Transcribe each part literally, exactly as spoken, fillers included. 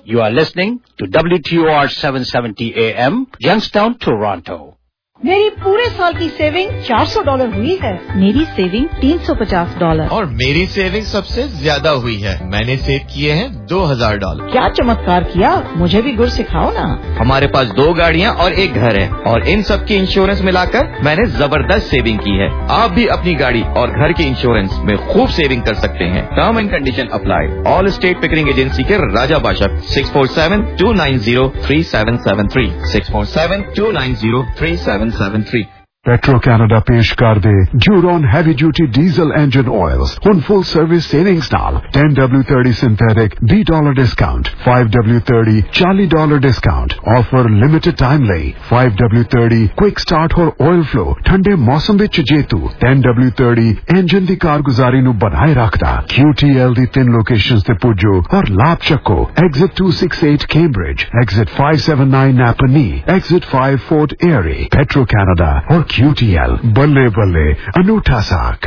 You are listening to W T O R seven seventy A M, Youngstown, Toronto. میری پورے سال کی saving چار سو ڈالر ہوئی ہے. میری سیونگ تین سو پچاس ڈالر. اور میری سیونگ سب سے زیادہ ہوئی ہے. میں نے سیو کیے ہیں دو ہزار ڈالر. کیا چمتکار کیا, مجھے بھی گر سکھاؤ نا. ہمارے پاس دو گاڑیاں اور ایک گھر ہے اور ان سب کی انشورنس ملا کر میں نے زبردست سیونگ کی ہے. آپ بھی اپنی گاڑی اور گھر کی انشورنس میں خوب سیونگ کر سکتے ہیں. Term and condition apply. All state Pickering agency کے Raja Basha. Six four seven two nine zero three seven seven three six four seven two nine zero three seven seven three. Petro Canada پیش کر دے جورون heavy duty diesel engine oils ہن full service savings نال ten W thirty synthetic بیس dollar discount five W thirty چالی dollar discount offer limited time لئی five W thirty quick start اور آئل فلو ٹھنڈے موسم وچ جیتو ٹین ڈبلیو تھرٹی انجن دی کارگزاری نو بنائے رکھدا. کیو ٹی ایل دی تین لوکیشنز تے پجو اور لاب چکو. Exit two six eight Cambridge, exit five seven nine Napanee, exit five Fort Erie. Petro Canada اور Q T L Balle Balle انوٹھا ساک.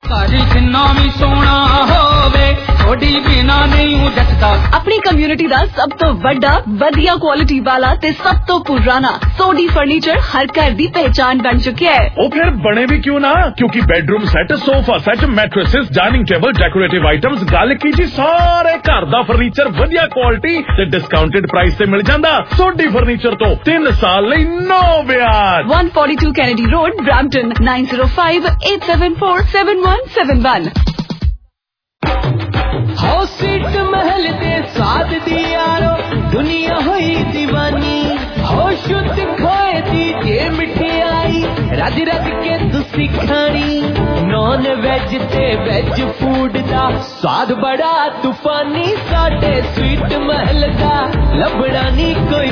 اپنی کمیونٹی دا سب تو بڑا بدیا کوالٹی والا تے سب تو پرانا سوڈی فرنیچر ہر گھر دی پہچان بن چکا ہے. او پھر بنے بھی کیوں نہ, کیونکہ bed room set, sofa set, mattresses, dining table, decorative items, گل کی جی سارے گھر دا فرنیچر ودیا کوالٹی تے ڈسکاؤنٹڈ پرائس تے مل جاندا. سوڈی فرنیچر تو تین سال لئی نو بیاج. One forty two Kennedy road, Brampton, nine zero five eight seven four seven one seven one. House set محل دے ساتھ دیارو دنیا ہوئی دیوانی. ہو شد کھوئے دی جے مٹھائی رج رج کے تسی کھانی. نان ویج تے ویج فوڈ دا سواد بڑا طوفانی. ساڈے سویٹ محل دا لبڑا نہیں کوئی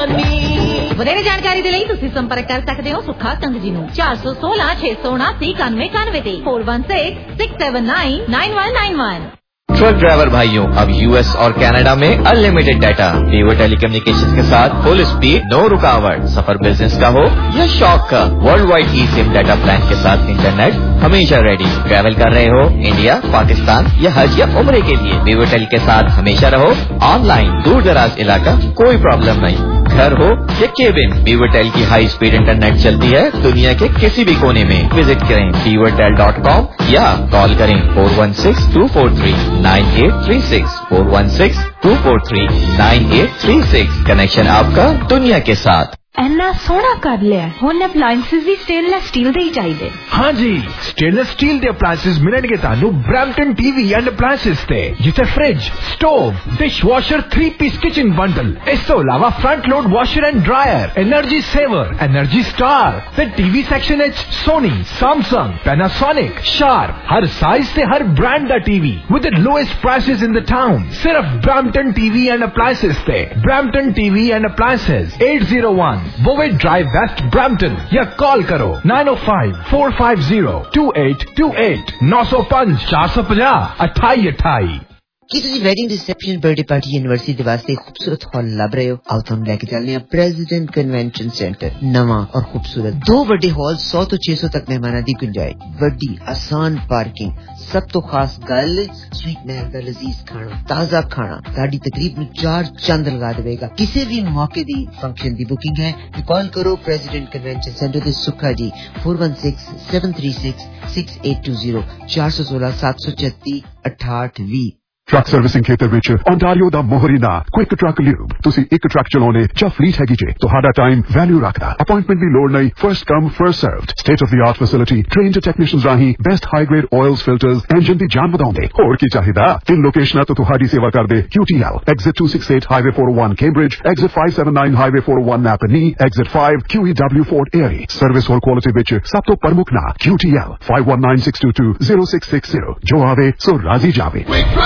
فانی. ਵਧੇਰੇ ਜਾਣਕਾਰੀ ਦੇ ਲਈ ਤੁਸੀਂ ਸੰਪਰਕ ਕਰ ਸਕਦੇ ਹੋ ਸੁਖਾ ਸੰਘ ਜੀ ਨੂੰ ਚਾਰ ਸੌ ਸੋਲਾਂ ਛੇ ਸੌ ਉਨਾਸੀ ਇਕਾਨਵੇਂ ਇਕਾਨਵੇਂ ਤੇ four one six six seven nine nine one nine one. Truck driver بھائیوں, اب یو ایس اور کینیڈا میں unlimited data. Wave telecommunication کے ساتھ فل اسپیڈ, نو رکاوٹ. سفر بزنس کا ہو یا شوق کا, world wide eSIM data plan کے ساتھ انٹرنیٹ ہمیشہ ریڈی. ٹریول کر رہے ہو انڈیا, پاکستان یا حج یا عمرے کے لیے, ویو ٹیلی کے ساتھ ہمیشہ رہو آن لائن. دور دراز علاقہ کوئی پرابلم نہیں, گھر ہو یا کیبن, ویوٹیل کی ہائی اسپیڈ انٹرنیٹ چلتی ہے دنیا کے کسی بھی کونے میں. وزٹ کریں ویوٹیل ڈاٹ کام یا کال کریں four one six two four three nine eight three six four one six two four three nine eight three six. Connection آپ کا دنیا کے ساتھ. اینا سونا کر لیا ہن اپلائنسز بھی سٹینلیس سٹیل دے ہی چاہیے. ہاں جی, سٹینلیس سٹیل دے اپلائنسز ملن گے تانوں Brampton T V and appliances تے, جتھے fridge, stove, dish washer, three piece kitchen bundle, اس تو علاوہ front load washer and dryer, energy saver, energy star تے ٹی وی سیکشن وچ سونی, سیمسنگ, پیناسونک, شارپ, ہر سائز تے ہر برانڈ دا T V with the lowest prices in the town. صرف Brampton T V and appliances تے. Brampton T V and appliances eight zero one Bovaird drive west Brampton, یا call کرو nine O five four five zero two eight two eight نو سو پانچ چار سو پنجا اٹھائی اٹھائی. کی تسی wedding reception birthday party anniversary دے واسطے خوبصورت ہال لب رہے ہو؟ آؤ تھانوں لے کے چلنے ہیں پریزیڈنٹ کنونشن سینٹر. نواں اور خوبصورت دو بڑے ہال, سو تو چھ سو تک مہماناں دی گنجائش, وڈی آسان پارکنگ. سب تو خاص گل سویٹ محل دا لذیذ کھانا, تازہ کھانا ساڈی تقریب نوں چار چند لگا دے گا. کسی بھی موقع دی فنکشن دی بکنگ ہے تو کال کرو پریزیڈنٹ کنونشن سینٹر تے سکھا جی four one six seven three six six eight two zero چار سو سولہ سات سو چھتی اٹھاٹھ بھی. ٹرک سروسنگ کھیتر وچ اونٹاریو دا موہرینا کوئک ٹرک لیوب. تسی ایک ٹرک چلاونے ਜਾਂ فلیٹ ਹੈਗੀ ਜੇ ਤੁਹਾਡਾ ਟਾਈਮ ਵੈਲਿਊ ਰੱਖਦਾ. ਅਪਾਇੰਟਮੈਂਟ ਦੀ ਲੋੜ ਨਹੀਂ, first come first served. State of the art facility, trained technicians ਰਾਹੀਂ best high grade oils filters, engine ਦੀ ਜਾਨ ਵਧਾਉਂਦੇ. ਹੋਰ ਕੀ ਚਾਹੀਦਾ? ਤਿੰਨ ਲੋਕੇਸ਼ਨਾਂ ਤੋਂ ਤੁਹਾਡੀ ਸੇਵਾ ਕਰਦੇ Q T L. Exit two sixty-eight highway four oh one Cambridge, exit five seventy-nine highway four oh one Napanee, exit five Q E W Fort Erie. Service ਹੋਰ ਕੁਆਲਿਟੀ ਵਿੱਚ ਸਭ ਤੋਂ ਪ੍ਰਮੁੱਖ ਨਾਂ Q T L. five one nine six two two zero six six zero. ਜੋ ਆਵੇ ਸੋ ਰਾਜ਼ੀ ਜਾਵੇ.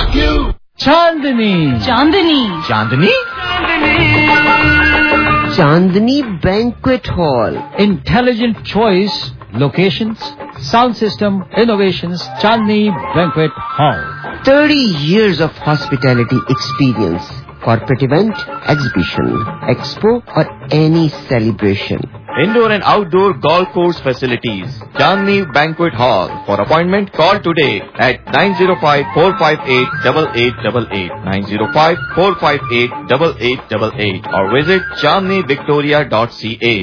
Chandni Chandni Chandni Chandni banquet hall. Intelligent choice, locations, sound system, innovations. Chandni banquet hall. thirty years of hospitality experience. Corporate event, exhibition, expo or any celebration. Indoor and outdoor golf course facilities. Chandni Banquet Hall. For appointment, call today at nine zero five, four five eight, eight eight eight eight, nine zero five, four five eight, eight eight eight eight or visit chandni victoria dot c a.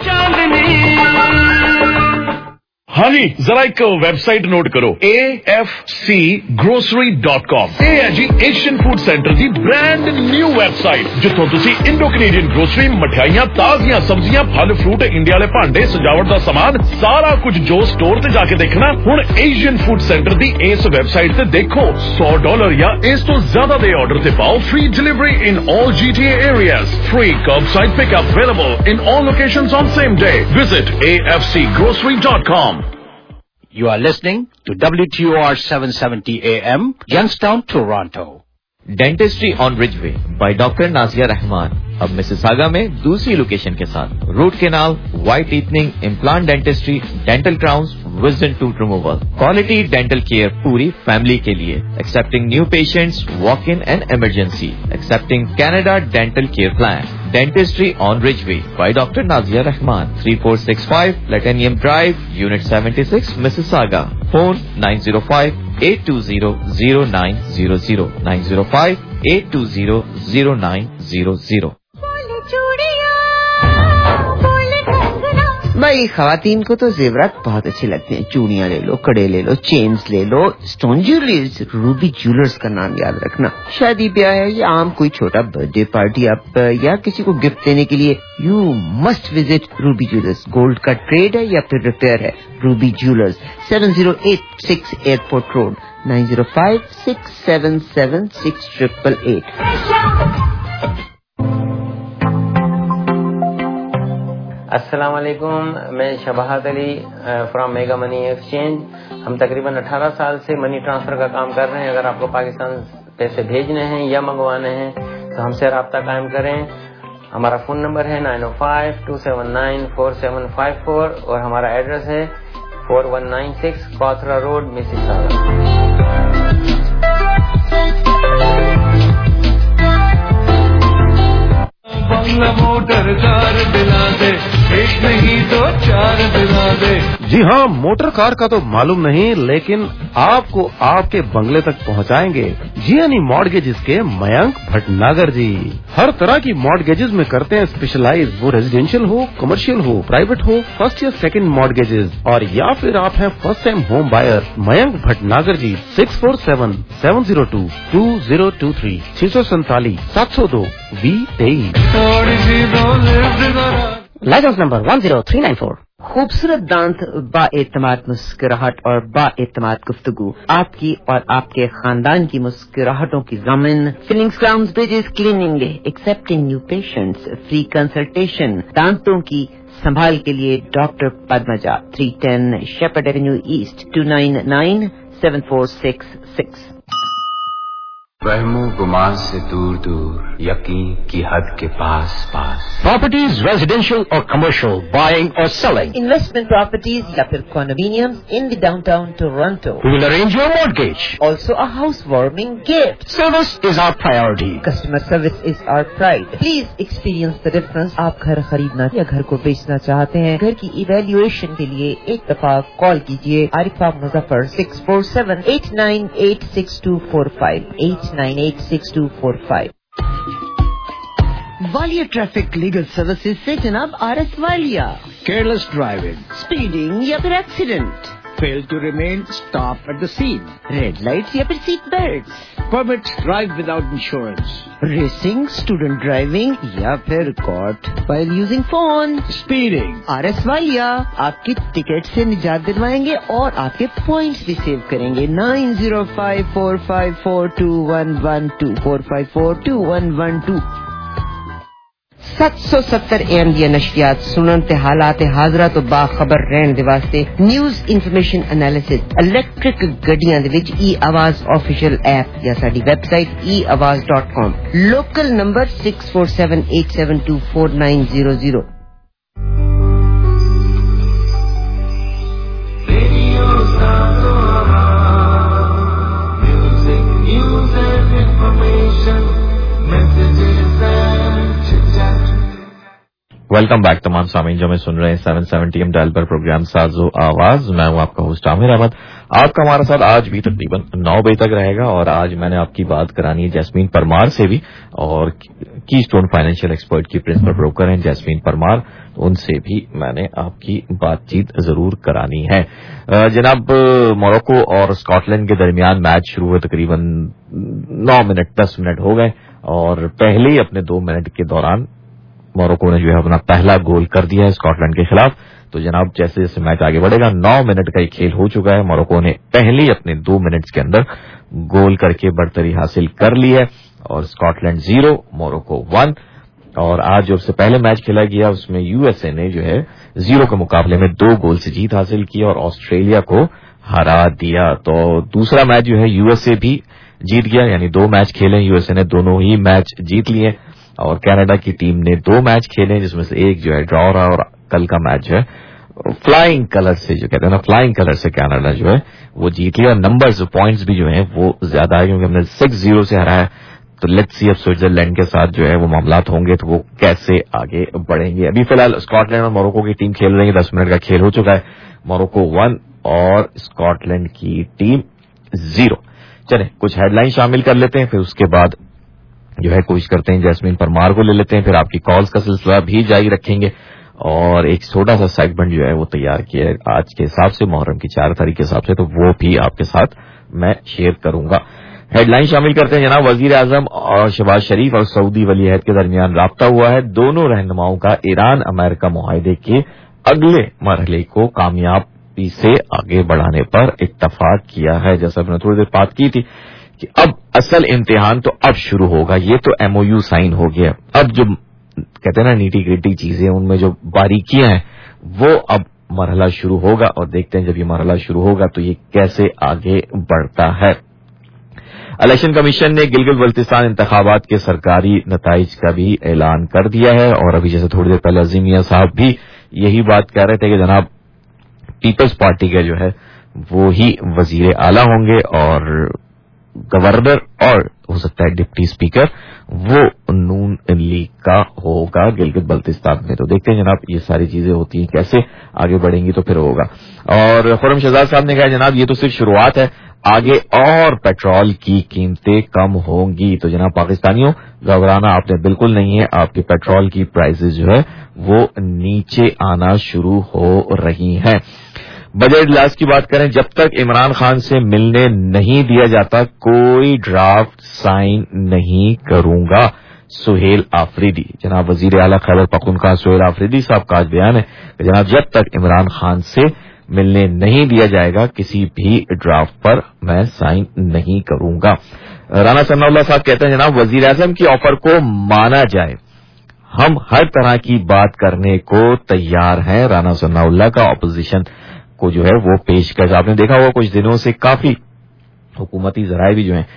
हाँ जी, जरा एक website note करो, A F C grocery dot com. ਇਹ ਹੈ ਜੀ Asian food centre ਦੀ brand new website, ਜਿੱਥੋਂ ਤੁਸੀਂ ਇੰਡੋ ਕੈਨੇਡੀਅਨ ਗਰੋਸਰੀ, ਮਠਿਆਈਆਂ, ਤਾਜ਼ੀਆਂ ਸਬਜ਼ੀਆਂ, ਫਲ ਫਰੂਟ, ਇੰਡੀਆ ਵਾਲੇ ਭਾਂਡੇ, ਸਜਾਵਟ ਦਾ ਸਮਾਨ, ਸਾਰਾ ਕੁਝ ਜੋ ਸਟੋਰ ਤੇ ਜਾ ਕੇ ਦੇਖਣਾ, ਹੁਣ ਏਸ਼ੀਅਨ ਫੂਡ ਸੈਂਟਰ ਦੀ ਇਸ ਵੈਬਸਾਈਟ ਤੇ ਦੇਖੋ। ਸੌ ਡਾਲਰ ਜਾਂ ਇਸ ਤੋਂ ਜ਼ਿਆਦਾ ਦੇ ਆਰਡਰ ਤੇ ਪਾਓ free delivery in all G T A areas, free curbside pickup available in all locations on same day. Visit A F C grocery dot com. You are listening to W T O R seven seventy A M, Youngstown, Toronto. Dentistry on Ridgeway by doctor Nazia Rahman अब Mississauga में दूसरी location के साथ root canal, white teething, implant dentistry, dental crowns, wisdom tooth removal, quality dental care पूरी family के लिए, accepting new patients, walk in and emergency, accepting Canada dental care plan. Dentistry on Ridgeway by Doctor Nazia Rahman, three four six five Platinum Drive, Unit seventy-six, Mississauga. Phone nine zero five, eight two zero, zero nine zero zero, nine zero five, eight two zero, zero nine zero zero. भाई खवातीन को तो जेवरात बहुत अच्छे लगते हैं. चूड़ियां ले लो, कड़े ले लो, चेन्स ले लो, स्टोन ज्वेलरीज. रूबी ज्वेलर्स का नाम याद रखना. शादी ब्याह है या आम कोई छोटा बर्थडे पार्टी आप या किसी को गिफ्ट देने के लिए you must visit Ruby jewellers. Gold का ट्रेड है या फिर रिपेयर है, Ruby jewellers, seven zero eight six airport road, nine zero five six seven seven six triple eight. अस्सलाम वालेकुम, मैं Shabahat Ali from mega money exchange. हम तकरीबन अठारह साल से मनी ट्रांसफर का काम कर रहे हैं. अगर आपको पाकिस्तान पैसे भेजने हैं या मंगवाने हैं तो हमसे रब्ता कायम करें. हमारा फ़ोन नंबर है नाइन ओ five two seven nine four seven five four और हमारा एड्रेस है four one nine six Cawthra road, Mississauga. बंगला मोटर कार दिला दे, एक नहीं तो चार दिला दे. जी हाँ, मोटर कार का तो मालूम नहीं, लेकिन आपको आपके बंगले तक पहुँचाएंगे जीएनई मॉर्गेजेस के मयंक भटनागर जी. हर तरह की मॉर्गेजेस में करते हैं स्पेशलाइज. वो रेजिडेंशियल हो, कमर्शियल हो, प्राइवेट हो, फर्स्ट या सेकंड मॉर्गेजेस, और या फिर आप हैं first time home buyer. Mayank Bhatnagar ji, six four seven seven zero two two zero two three, छह सौ सैतालीस सात सौ दो बी तेईस. Licence number one zero three nine four. खूबसूरत दांत, बाएतमाद मुस्कुराहट और बाएतमाद गुफ्तगू, आपकी और आपके खानदान की मुस्कुराहटों की ज़मीन. Fillings, crowns, bridges, cleaning, accepting new patients, free consultation. दांतों की संभाल के लिए doctor Padmaja, three ten Sheppard avenue east, two nine nine seven four six six. वहमो गुमान से दूर दूर, यकीन की हद के पास पास. Properties, residential or commercial, buying or selling. Investment properties या फिर condominiums in the downtown Toronto. We will arrange your mortgage. Also a housewarming gift. Service is our priority. Customer service is our pride. Please experience the difference. आप घर खरीदना या घर को बेचना चाहते हैं, घर की evaluation के लिए एक दफा कॉल कीजिए. Arifa Muzaffar, six four seven eight nine eight six two four five, eight nine eight six two four five. Walia traffic legal services से जनाब R S Walia. Careless driving, speeding या फिर accident, fail to remain stop at the scene, red lights या फिर seat belt, permit drive without insurance, racing, student driving या फिर caught while using phone, speeding. R S Walia आपकी ticket से निजात दिलवाएंगे और आपके पॉइंट्स भी सेव करेंगे. Nine zero five four five four two one one two four five four two one one two. सात सौ सत्तर एम दिया नशियात सुनन ते हालात हाजरा तो बाखबर रहन दे वास्ते न्यूज़ इन्फॉर्मेशन एनालिसिस इलेक्ट्रिक गड्डियां दे विच ई आवाज ऑफिशियल ऐप या साडी website e Awaz dot com. Local number six four seven eight seven two four nine zero zero. Welcome back तमाम सामीन जो में सुन रहे हैं सेवन सेवेंटी एम डायल पर प्रोग्राम साजो आवाज। मैं हूं आपका होस्ट आमिर अहमद। आपका हमारा साथ आज भी तकरीबन नौ बजे तक रहेगा और आज मैंने आपकी बात करानी है जैस्मीन परमार से भी, और की स्टोन फाइनेंशियल एक्सपर्ट की प्रिंसिपल ब्रोकर हैं जैस्मीन परमार, उनसे भी मैंने आपकी बातचीत जरूर करानी है। जनाब, मोरक्को और स्कॉटलैंड के दरमियान मैच शुरू हुए तकरीबन नौ मिनट दस मिनट हो गए और पहले ही अपने दो मिनट के दौरान मोरक्को ने जो है अपना पहला गोल कर दिया है स्कॉटलैंड के खिलाफ। तो जनाब जैसे जैसे मैच आगे बढ़ेगा, नौ मिनट का ही खेल हो चुका है, मोरक्को ने पहले ही अपने दो मिनट्स के अंदर गोल करके बढ़तरी हासिल कर ली है और स्कॉटलैंड जीरो मोरक्को वन। और आज जो सबसे पहले मैच खेला गया उसमें यूएसए ने जो है जीरो के मुकाबले में दो गोल से जीत हासिल की और ऑस्ट्रेलिया को हरा दिया। तो दूसरा मैच जो है यूएसए भी जीत गया, यानी दो मैच खेले यूएसए ने, दोनों ही मैच जीत लिए। और कनाडा की टीम ने दो मैच खेले जिसमें से एक जो है ड्रॉ रहा और कल का मैच जो है फ्लाइंग कलर से, जो कहते हैं ना फ्लाइंग कलर से कनाडा जो है वो जीत लिया। नंबर्स पॉइंट्स भी जो है वो ज्यादा है क्योंकि हमने सिक्स जीरो से हराया। तो लेट्स सी अब स्विट्जरलैंड के साथ जो है वो मामलात होंगे तो वो कैसे आगे बढ़ेंगे। अभी फिलहाल स्कॉटलैंड और मोरक्को की टीम खेल रही है, दस मिनट का खेल हो चुका है, मोरक्को वन और स्कॉटलैंड की टीम जीरो। चले कुछ हेडलाइन शामिल कर लेते हैं, फिर उसके बाद जो है कोशिश करते हैं जैस्मीन परमार को ले लेते हैं, फिर आपकी कॉल्स का सिलसिला भी जारी रखेंगे और एक छोटा सा सेगमेंट जो है वो तैयार किया है आज के हिसाब से, मुहर्रम की चार तारीख के हिसाब से, तो वो भी आपके साथ मैं शेयर करूंगा। हेडलाइन शामिल करते हैं जनाब, वजीर आजम और शहबाज शरीफ और सऊदी वली अहद के दरमियान राब्ता हुआ है। दोनों रहनुमाओं का ईरान अमेरिका मुआहदे के अगले मरहले को कामयाबी से आगे बढ़ाने पर इत्तफाक किया है। जैसा हमने थोड़ी देर बात की थी कि अब असल इम्तिहान तो अब शुरू होगा, ये तो एमओयू साइन हो गया, अब जो कहते हैं ना नीटी ग्रिटी चीजें, उनमें जो बारीकियां हैं वो अब मरहला शुरू होगा और देखते हैं जब ये मरहला शुरू होगा तो ये कैसे आगे बढ़ता है। इलेक्शन कमीशन ने गिलगित बल्तिस्तान इंतखाबात के सरकारी नताइज का भी ऐलान कर दिया है और अभी जैसे थोड़ी देर पहले अजीम मियां साहब भी यही बात कह रहे थे कि जनाब पीपल्स पार्टी के जो है वो ही वजीर आला होंगे और गवर्नर और हो सकता है डिप्टी स्पीकर वो नून लीग का होगा गिलगित बल्तिस्तान में। तो देखते हैं जनाब ये सारी चीजें होती हैं कैसे आगे बढ़ेंगी तो फिर होगा। और खुर्रम शहजाद साहब ने कहा जनाब ये तो सिर्फ शुरुआत है, आगे और पेट्रोल की कीमतें कम होंगी। तो जनाब पाकिस्तानियों घबराना आपने बिल्कुल नहीं है, आपके पेट्रोल की प्राइसेस जो है वो नीचे आना शुरू हो रही हैं। बजट इजलास की बात करें, जब तक इमरान खान से मिलने नहीं दिया जाता कोई ड्राफ्ट साइन नहीं करूंगा, सुहेल आफरीदी। जनाब वजीर आला खैबर पख्तूनख्वा सुहेल आफरीदी साहब का आज बयान है कि जनाब जब तक इमरान खान से मिलने नहीं दिया जाएगा किसी भी ड्राफ्ट पर मैं साइन नहीं करूंगा। राना सनाउल्लाह साहब कहते हैं जनाब वजीर आजम की ऑफर को माना जाए, हम हर तरह की बात करने को तैयार हैं। राना सनाउल्लाह का ऑपोजिशन को जो है वो पेश कर, आपने देखा होगा कुछ दिनों से काफी हुकूमती जराए भी जो हैं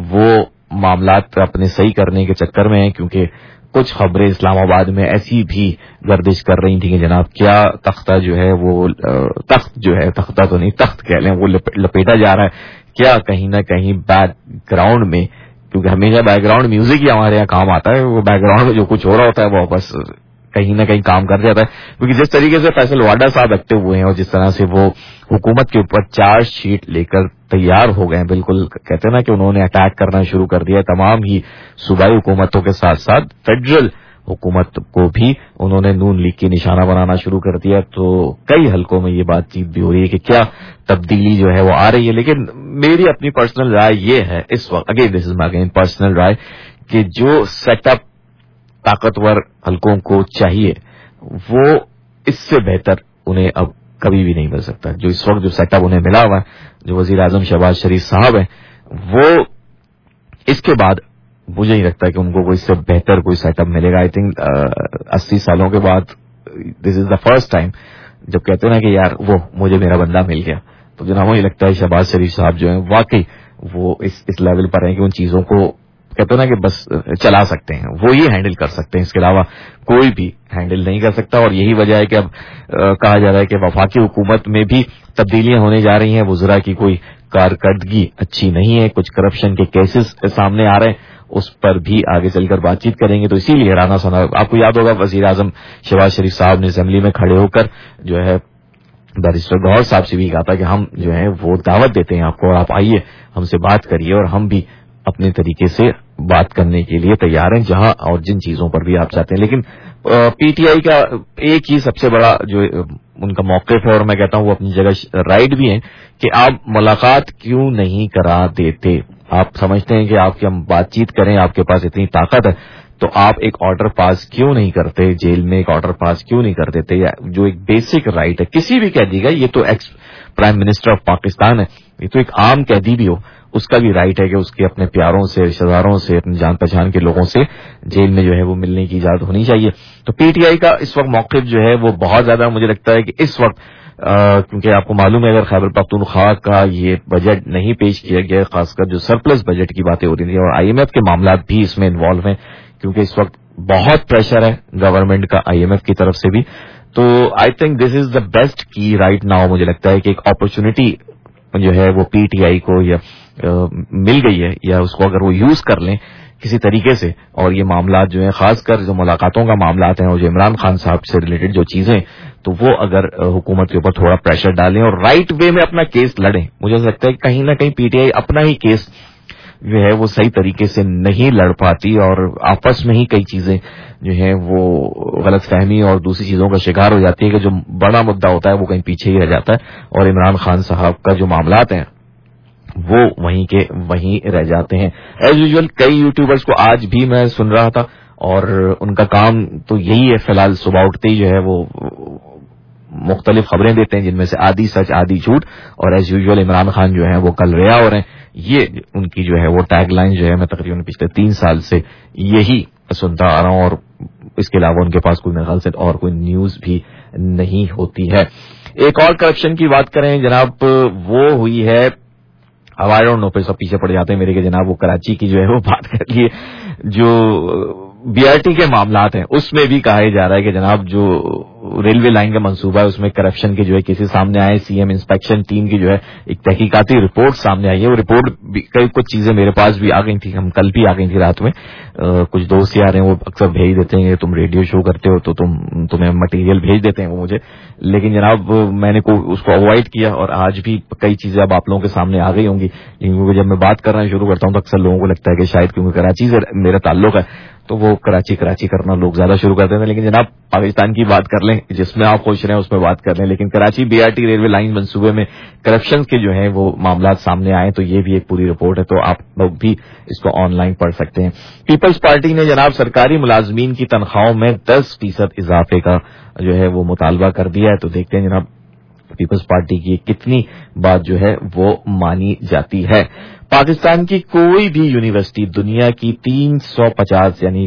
वो मामलात अपने सही करने के चक्कर में हैं क्योंकि कुछ खबरें इस्लामाबाद में ऐसी भी गर्दिश कर रही थी कि जनाब क्या तख्ता जो है वो तख्त जो है तख्ता तो नहीं तख्त कह लें वो लपेटा जा रहा है क्या कहीं ना कहीं बैकग्राउंड में, क्योंकि हमेशा बैकग्राउंड म्यूजिक ही हमारे यहाँ काम आता है, वो बैकग्राउंड में जो कुछ हो रहा होता है वो बस कहीं ना कहीं काम कर जाता है। क्योंकि जिस तरीके से फैसल वाडा साहब एक्टिव हुए हैं और जिस तरह से वो हुकूमत के ऊपर चार्जशीट लेकर तैयार हो गए, बिल्कुल कहते हैं ना कि उन्होंने अटैक करना शुरू कर दिया तमाम ही सूबाई हुकूमतों के साथ साथ फेडरल हुकूमत को भी उन्होंने नून लीग की निशाना बनाना शुरू कर दिया। तो कई हलकों में ये बातचीत भी हो रही है कि क्या तब्दीली जो है वो आ रही है, लेकिन मेरी अपनी पर्सनल राय ये है इस वक्त, again this is my again personal राय, कि जो सेटअप ताकतवर हलकों को चाहिए वो इससे बेहतर उन्हें अब कभी भी नहीं मिल सकता। जो इस वक्त जो सेटअप उन्हें मिला हुआ है, जो वजीर आजम शहबाज शरीफ साहब हैं, वो इसके बाद मुझे नहीं लगता कि उनको कोई इससे बेहतर कोई सेटअप मिलेगा। आई थिंक अस्सी सालों के बाद this is the first time जब कहते हैं ना कि यार वो मुझे मेरा बंदा मिल गया, तो जनाब मुझे लगता है शहबाज शरीफ साहब जो है वाकई वो इस इस लेवल पर हैं कि उन चीजों को कहते हैं ना कि बस चला सकते हैं, वो ही हैंडल कर सकते हैं, इसके अलावा कोई भी हैंडल नहीं कर सकता। और यही वजह है कि अब आ, कहा जा रहा है कि वफाकी हुकूमत में भी तब्दीलियां होने जा रही हैं, वुज़रा की कोई कारकर्दगी अच्छी नहीं है, कुछ करप्शन के केसेस सामने आ रहे हैं اس پر بھی آگے چل کر بات چیت کریں گے. تو اسی لیے رانا ثنا, آپ کو یاد ہوگا وزیر اعظم شہباز شریف صاحب نے اسمبلی میں کھڑے ہو کر جو ہے بیرسٹر گوہر صاحب سے بھی کہا تھا کہ ہم جو ہے وہ دعوت دیتے ہیں آپ کو, اور آپ آئیے ہم سے بات کریے, اور ہم بھی اپنے طریقے سے بات کرنے کے لیے تیار ہیں جہاں اور جن چیزوں پر بھی آپ چاہتے ہیں. لیکن پی ٹی آئی کا ایک ہی سب سے بڑا جو ان کا موقف ہے, اور میں کہتا ہوں وہ اپنی جگہ رائٹ بھی ہیں, کہ آپ ملاقات کیوں نہیں کرا دیتے. آپ سمجھتے ہیں کہ آپ کی ہم بات چیت کریں, آپ کے پاس اتنی طاقت ہے, تو آپ ایک آرڈر پاس کیوں نہیں کرتے, جیل میں ایک آرڈر پاس کیوں نہیں کر دیتے, یا جو ایک بیسک رائٹ ہے کسی بھی قیدی کا, یہ تو ex prime minister of Pakistan ہے, یہ تو ایک عام قیدی بھی ہو اس کا بھی رائٹ ہے کہ اس کے اپنے پیاروں سے, رشتہ داروں سے, اپنے جان پہچان کے لوگوں سے جیل میں جو ہے وہ ملنے کی اجازت ہونی چاہیے. تو پی ٹی آئی کا اس وقت موقف جو ہے وہ بہت زیادہ مجھے لگتا ہے کہ اس وقت آ, کیونکہ آپ کو معلوم ہے اگر خیبر پختونخوا کا یہ بجٹ نہیں پیش کیا گیا, خاص کر جو سرپلس بجٹ کی باتیں ہو رہی تھیں, اور آئی ایم ایف کے معاملات بھی اس میں انوالو ہیں, کیونکہ اس وقت بہت پریشر ہے گورنمنٹ کا آئی ایم ایف کی طرف سے بھی. تو I think this is the best کی رائٹ ناؤ. مجھے لگتا ہے کہ ایک اپرچونٹی جو ہے وہ پی ٹی آئی کو یا مل گئی ہے, یا اس کو اگر وہ یوز کر لیں کسی طریقے سے, اور یہ معاملات جو ہیں خاص کر جو ملاقاتوں کا معاملات ہیں اور جو عمران خان صاحب سے ریلیٹڈ جو چیزیں, تو وہ اگر حکومت کے اوپر تھوڑا پریشر ڈالیں اور رائٹ وے میں اپنا کیس لڑیں. مجھے لگتا ہے کہ کہیں نہ کہیں پی ٹی آئی اپنا ہی کیس جو ہے وہ صحیح طریقے سے نہیں لڑ پاتی, اور آپس میں ہی کئی چیزیں جو ہیں وہ غلط فہمی اور دوسری چیزوں کا شکار ہو جاتی ہے, کہ جو بڑا مدعا ہوتا ہے وہ کہیں پیچھے ہی رہ جاتا ہے, اور عمران خان صاحب کا جو معاملات ہیں وہ وہیں کے وہیں رہ جاتے ہیں. ایز یوزول کئی یوٹیوبرز کو آج بھی میں سن رہا تھا, اور ان کا کام تو یہی ہے فی الحال صبح اٹھتے ہی جو ہے وہ مختلف خبریں دیتے ہیں, جن میں سے آدھی سچ آدھی جھوٹ, اور ایز یوزول عمران خان جو ہے وہ کل ریا ہو رہے ہیں. یہ ان کی جو ہے وہ ٹیگ لائن جو ہے میں تقریباً پچھلے تین سال سے یہی سنتا آ رہا ہوں, اور اس کے علاوہ ان کے پاس کوئی میرے خیال سے اور کوئی نیوز بھی نہیں ہوتی ہے. ایک اور کرپشن کی بات کریں جناب, وہ ہوئی ہے, اب آئی ڈونٹ نو پہ سب پیچھے پڑ جاتے ہیں میرے کہ جناب وہ کراچی کی جو ہے وہ بات کر لیے, جو بی آر ٹی کے معاملات ہیں اس میں بھی کہا جا رہا ہے کہ جناب جو ریلوے لائن کا منصوبہ ہے اس میں کرپشن کے جو ہے کیسز سامنے آئے. سی ایم انسپیکشن ٹیم کی جو ہے ایک تحقیقاتی رپورٹ سامنے آئی ہے. وہ رپورٹ کئی کچھ چیزیں میرے پاس بھی آ گئی تھی, ہم کل بھی آ گئی تھی رات میں. کچھ دوست یار ہیں وہ اکثر بھیج دیتے ہیں, تم ریڈیو شو کرتے ہو تو تم تمہیں مٹیریل بھیج دیتے ہیں وہ مجھے, لیکن جناب میں نے اس کو اوائڈ کیا, اور آج بھی کئی چیزیں اب آپ لوگوں کے سامنے آ گئی ہوں گی. لیکن جب میں بات کرنا شروع کرتا ہوں تو اکثر لوگوں کو لگتا ہے کہ شاید کیونکہ کراچی سے میرا تعلق ہے تو وہ کراچی کراچی کرنا لوگ زیادہ شروع کر دیتے ہیں. لیکن جناب پاکستان کی بات کر لیں, جس میں آپ خوش رہیں اس میں بات کر لیں, لیکن Karachi B R T railway line منصوبے میں کرپشن کے جو ہیں وہ معاملات سامنے آئے, تو یہ بھی ایک پوری رپورٹ ہے, تو آپ لوگ بھی اس کو آن لائن پڑھ سکتے ہیں. پیپلز پارٹی نے جناب سرکاری ملازمین کی تنخواہوں میں دس فیصد اضافے کا جو ہے وہ مطالبہ کر دیا ہے. تو دیکھتے ہیں جناب پیپلز پارٹی کی کتنی بات جو ہے وہ مانی جاتی ہے. پاکستان کی کوئی بھی یونیورسٹی دنیا کی تین سو پچاس یعنی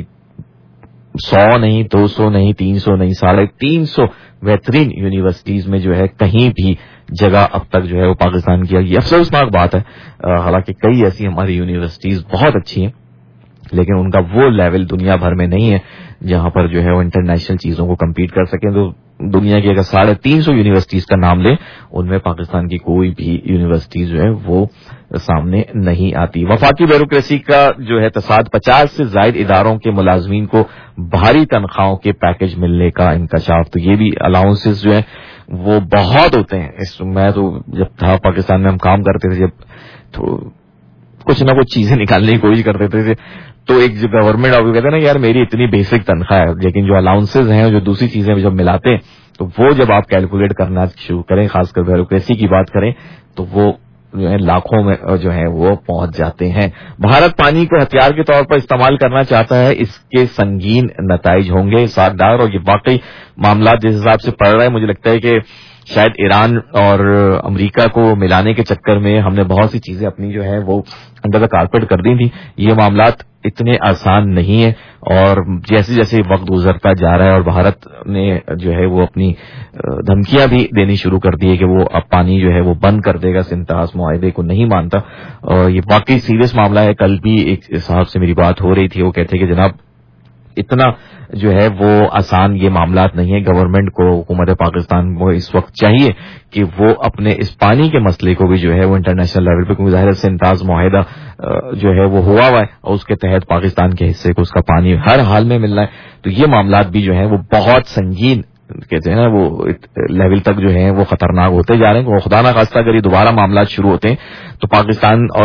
سو نہیں, دو سو نہیں, تین سو نہیں, ساڑھے تین سو بہترین یونیورسٹیز میں جو ہے کہیں بھی جگہ اب تک جو ہے وہ پاکستان کی, یہ افسوسناک بات ہے. حالانکہ کئی ایسی ہماری یونیورسٹیز بہت اچھی ہیں, لیکن ان کا وہ لیول دنیا بھر میں نہیں ہے جہاں پر جو ہے وہ انٹرنیشنل چیزوں کو کمپیٹ کر سکیں. تو دنیا کی اگر ساڑھے تین سو یونیورسٹیز کا نام لیں, ان میں پاکستان کی کوئی بھی یونیورسٹی جو ہے وہ سامنے نہیں آتی. وفاقی بیوروکریسی کا جو ہے تصاعد, پچاس سے زائد اداروں کے ملازمین کو بھاری تنخواہوں کے پیکج ملنے کا انکشاف. تو یہ بھی الاؤنسز جو ہیں وہ بہت ہوتے ہیں. اس میں تو جب تھا پاکستان میں ہم کام کرتے تھے, جب تو کچھ نہ کچھ چیزیں نکالنے کی کوشش کرتے تھے, تو ایک جو گورنمنٹ آپ کو کہتے ہیں نا یار میری اتنی بیسک تنخواہ ہے, لیکن جو الاؤنسز ہیں جو دوسری چیزیں جب ملاتے ہیں تو وہ جب آپ کیلکولیٹ کرنا شروع کریں, خاص کر بیوروکریسی کی بات کریں, تو وہ جو ہے لاکھوں میں جو ہے وہ پہنچ جاتے ہیں. بھارت پانی کو ہتھیار کے طور پر استعمال کرنا چاہتا ہے, اس کے سنگین نتائج ہوں گے ساکھدار. اور یہ واقعی معاملات جس حساب سے پڑ رہا ہے, مجھے لگتا ہے کہ شاید ایران اور امریکہ کو ملانے کے چکر میں ہم نے بہت سی چیزیں اپنی جو ہے وہ انڈر دا کارپیٹ کر دی تھی. یہ معاملات اتنے آسان نہیں ہیں, اور جیسے جیسے وقت گزرتا جا رہا ہے اور بھارت نے جو ہے وہ اپنی دھمکیاں بھی دینی شروع کر دی ہے کہ وہ اب پانی جو ہے وہ بند کر دے گا, سنتاس معاہدے کو نہیں مانتا. اور یہ واقعی سیریس معاملہ ہے. کل بھی ایک صاحب سے میری بات ہو رہی تھی, وہ کہتے کہ جناب اتنا جو ہے وہ آسان یہ معاملات نہیں ہے. گورنمنٹ کو, حکومت پاکستان کو اس وقت چاہیے کہ وہ اپنے اس پانی کے مسئلے کو بھی جو ہے وہ انٹرنیشنل لیول پہ, کیونکہ ظاہر سے امتیاز معاہدہ جو ہے وہ ہوا ہوا ہے اور اس کے تحت پاکستان کے حصے کو اس کا پانی ہر حال میں مل رہا ہے. تو یہ معاملات بھی جو ہیں وہ بہت سنگین کہتے ہیں نا وہ لیول تک جو ہیں وہ خطرناک ہوتے جا رہے ہیں. خدا نہ خواستہ اگر یہ دوبارہ معاملات شروع ہوتے ہیں تو پاکستان اور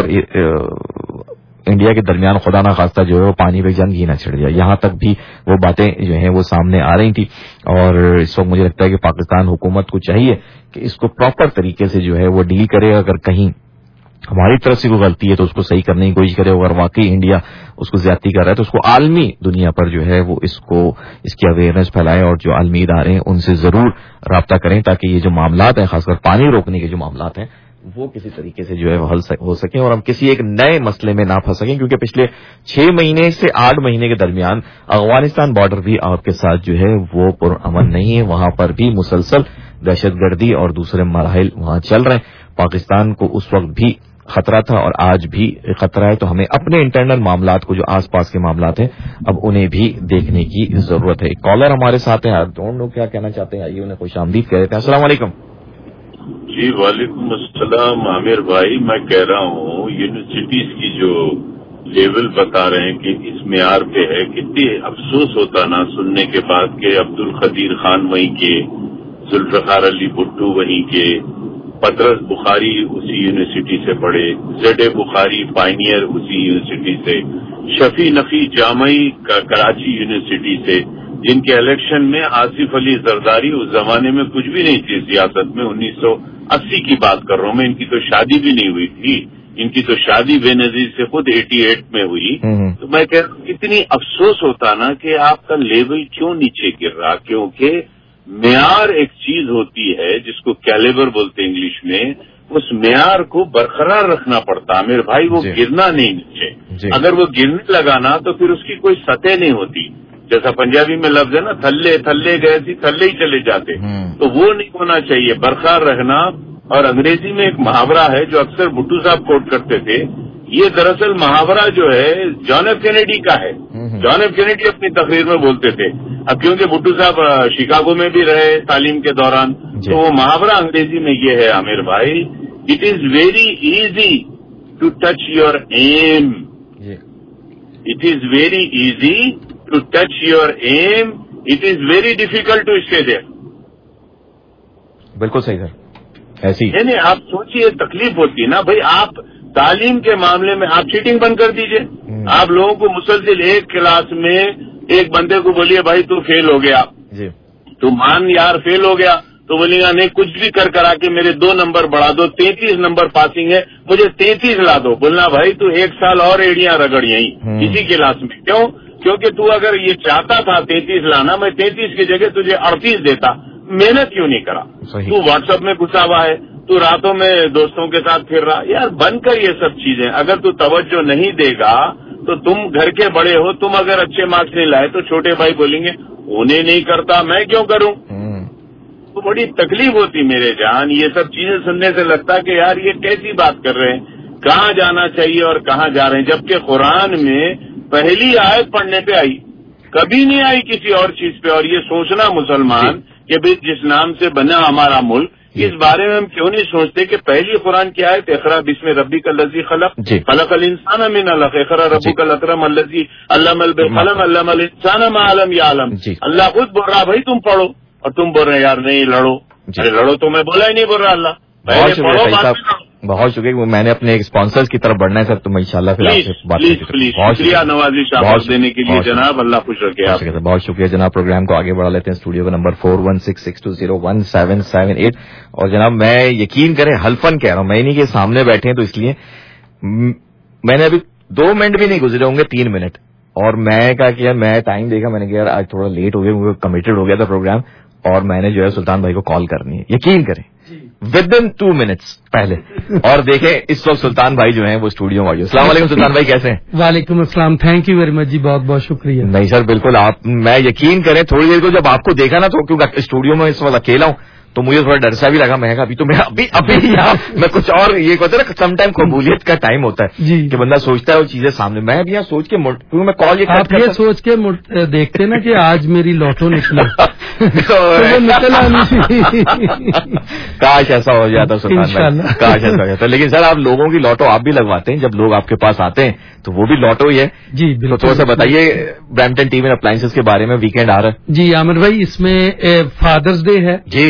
انڈیا کے درمیان خدا نہ خواستہ جو ہے وہ پانی پہ جنگ ہی نہ چھڑ جائے. یہاں تک بھی وہ باتیں جو ہیں وہ سامنے آ رہی تھی اور اس وقت مجھے لگتا ہے کہ پاکستان حکومت کو چاہیے کہ اس کو پراپر طریقے سے جو ہے وہ ڈیل کرے. اگر کہیں ہماری طرف سے کوئی غلطی ہے تو اس کو صحیح کرنے کی کوشش کرے. اگر واقعی انڈیا اس کو زیادتی کر رہا ہے تو اس کو عالمی دنیا پر جو ہے وہ اس کو اس کی اویئرنیس پھیلائے اور جو عالمی ادارے ہیں ان سے ضرور رابطہ کریں تاکہ یہ جو معاملات ہیں, خاص کر پانی روکنے کے جو معاملات ہیں, وہ کسی طریقے سے جو ہے حل ہو سکیں اور ہم کسی ایک نئے مسئلے میں نہ پھنس سکیں. کیونکہ پچھلے چھ مہینے سے آٹھ مہینے کے درمیان افغانستان بارڈر بھی آپ کے ساتھ جو ہے وہ پرامن نہیں ہے. وہاں پر بھی مسلسل دہشت گردی اور دوسرے مراحل وہاں چل رہے ہیں. پاکستان کو اس وقت بھی خطرہ تھا اور آج بھی خطرہ ہے. تو ہمیں اپنے انٹرنل معاملات کو جو آس پاس کے معاملات ہیں اب انہیں بھی دیکھنے کی ضرورت ہے. کالر ہمارے ساتھ ہیں, دونوں لوگ کیا کہنا چاہتے ہیں آئیے انہیں خوش آمدید کہہ دیتے ہیں. السلام علیکم. جی وعلیکم السلام عامر بھائی, میں کہہ رہا ہوں یونیورسٹیز کی جو لیول بتا رہے ہیں کہ اس معیار پہ ہے, کتنی افسوس ہوتا نا سننے کے بعد کہ عبد القدیر خان وہیں کے, ذوالفقار علی بھٹو وہیں کے, پطرس بخاری اسی یونیورسٹی سے پڑھے, زیڈ اے بخاری پائنیئر اسی یونیورسٹی سے, شفیع نفی جامعی کراچی یونیورسٹی سے, جن کے الیکشن میں آصف علی زرداری اس زمانے میں کچھ بھی نہیں تھی سیاست میں, انیس سو اسی کی بات کر رہا ہوں میں, ان کی تو شادی بھی نہیں ہوئی تھی, ان کی تو شادی بے نظیر سے خود اٹھاسی میں ہوئی. تو میں کہہ رہا ہوں اتنی افسوس ہوتا نا کہ آپ کا لیول کیوں نیچے گر رہا, کیونکہ معیار ایک چیز ہوتی ہے جس کو کیلیبر بولتے ہیں انگلش میں, اس معیار کو برقرار رکھنا پڑتا میرے بھائی, وہ گرنا نہیں نیچے. اگر وہ گرنے لگا نا تو پھر اس کی کوئی سطح نہیں ہوتی. جیسا پنجابی میں لفظ ہے نا تھلے تھلے گئے تھی تھلے ہی چلے جاتے, تو وہ نہیں ہونا چاہیے, برقرار رہنا. اور انگریزی میں ایک محاورہ ہے جو اکثر بھٹو صاحب کوٹ کرتے تھے, یہ دراصل محاورہ جو ہے جان ایف کینیڈی کا ہے. جان ایف کینیڈی اپنی تقریر میں بولتے تھے, اب کیونکہ بھٹو صاحب شکاگو میں بھی رہے تعلیم کے دوران, تو وہ محاورہ انگریزی میں یہ ہے عامر بھائی, it is very easy to touch your aim, it is very easy to touch your aim, it is very difficult to stay there. بالکل صحیح سر, ایسی یعنی آپ سوچیے تکلیف ہوتی ہے نا بھائی. آپ تعلیم کے معاملے میں آپ چیٹنگ بند کر دیجئے. آپ لوگوں کو مسلسل ایک کلاس میں ایک بندے کو بولیے بھائی تو فیل ہو گیا, تو مان یار فیل ہو گیا, تو بولے گا نہیں کچھ بھی کر کرا کے میرے دو نمبر بڑھا دو, تینتیس نمبر پاسنگ ہے مجھے تینتیس لا دو. بولنا بھائی تو ایک سال اور ایڑیاں رگڑ یہیں اسی کلاس میں. کیوں؟ کیونکہ تو اگر یہ چاہتا تھا تینتیس لانا, میں تینتیس کی جگہ تجھے اڑتیس دیتا. محنت کیوں نہیں کرا؟ تو واٹس ایپ میں گھسا ہوا ہے, تو راتوں میں دوستوں کے ساتھ پھر رہا. یار بند کر یہ سب چیزیں. اگر تو توجہ نہیں دے گا تو تم گھر کے بڑے ہو, تم اگر اچھے مارکس نہیں لائے تو چھوٹے بھائی بولیں گے انہیں نہیں کرتا میں کیوں کروں. تو بڑی تکلیف ہوتی میرے جان. یہ سب چیزیں سننے سے لگتا کہ یار یہ کیسی بات کر رہے ہیں, کہاں جانا چاہیے اور کہاں جا رہے ہیں. جبکہ قرآن میں پہلی آیت پڑھنے پہ آئی, کبھی نہیں آئی کسی اور چیز پہ. اور یہ سوچنا مسلمان کہ بھائی جس نام سے بنا ہمارا ملک, اس بارے میں ہم کیوں نہیں سوچتے کہ پہلی قرآن کی آیت اقرا بسم ربک الذی خلق خلق الانسان من علق اقرا ربک الاکرم الذی علم بالقلم علم الانسان ما لم یعلم. اللہ خود بول رہا بھائی تم پڑھو, اور تم بول رہے یار نہیں لڑو. ارے لڑو تو میں بولا ہی نہیں بول رہا اللہ. بہت شکریہ, بہت شکریہ. میں نے اپنے ایک اسپانسر کی طرف بڑھنا ہے سر, تو میں انشاءاللہ پھر آپ سے بات کروں. بہت شکریہ نوازش آپ دینے کے لیے جناب, اللہ خوش رکھے. بہت شکریہ جناب. پروگرام کو آگے بڑھا لیتے ہیں. اسٹوڈیو کا number four one six six two zero one seven seven eight. اور جناب میں یقین کریں حلفن کہہ رہا ہوں, میں نہیں کہ سامنے بیٹھے ہیں تو اس لیے میں نے ابھی دو منٹ بھی نہیں گزرے ہوں گے, تین منٹ, اور میں کہا کہ میں ٹائم دیکھا, میں نے کہا یار آج تھوڑا لیٹ ہو گیا, کمیٹڈ ہو گیا تھا پروگرام, اور میں نے جو ہے سلطان بھائی کو کال کرنی ہے. یقین کریں ود ان ٹو منٹس پہلے, اور دیکھیں اس وقت سلطان بھائی جو ہیں وہ اسٹوڈیو میں. السلام علیکم سلطان بھائی, کیسے ہیں؟ وعلیکم السلام, thank you very much ji, بہت بہت شکریہ. نہیں سر بالکل, آپ میں یقین کریں تھوڑی دیر کو جب آپ کو دیکھا نا, تو کیونکہ اسٹوڈیو میں اس وقت اکیلا ہوں, तो मुझे थोड़ा डर सा भी लगा. मैं अभी तो मैं अभी अभी यहाँ मैं कुछ और ये कहते ना सम टाइम कबूलियत का टाइम होता है कि बंदा सोचता है वो चीजें सामने. मैं अभी यहाँ सोच के क्योंकि मैं कॉल ये आप ये सोच के देखते ना कि आज मेरी लॉटो निकला तो वो निकला नहीं. काश ऐसा हो जाता सुल्तान भाई, काश ऐसा हो जाता. लेकिन सर आप लोगों की लॉटो आप भी लगवाते हैं, जब लोग आपके पास आते हैं तो वो भी लॉटो ही है जी. तो थोड़ा सा बताइए ब्रैम्पटन टीवी एंड अप्लायंसेस के बारे में. वीकेंड आ रहा है जी आमिर भाई, इसमें फादर्स डे है जी.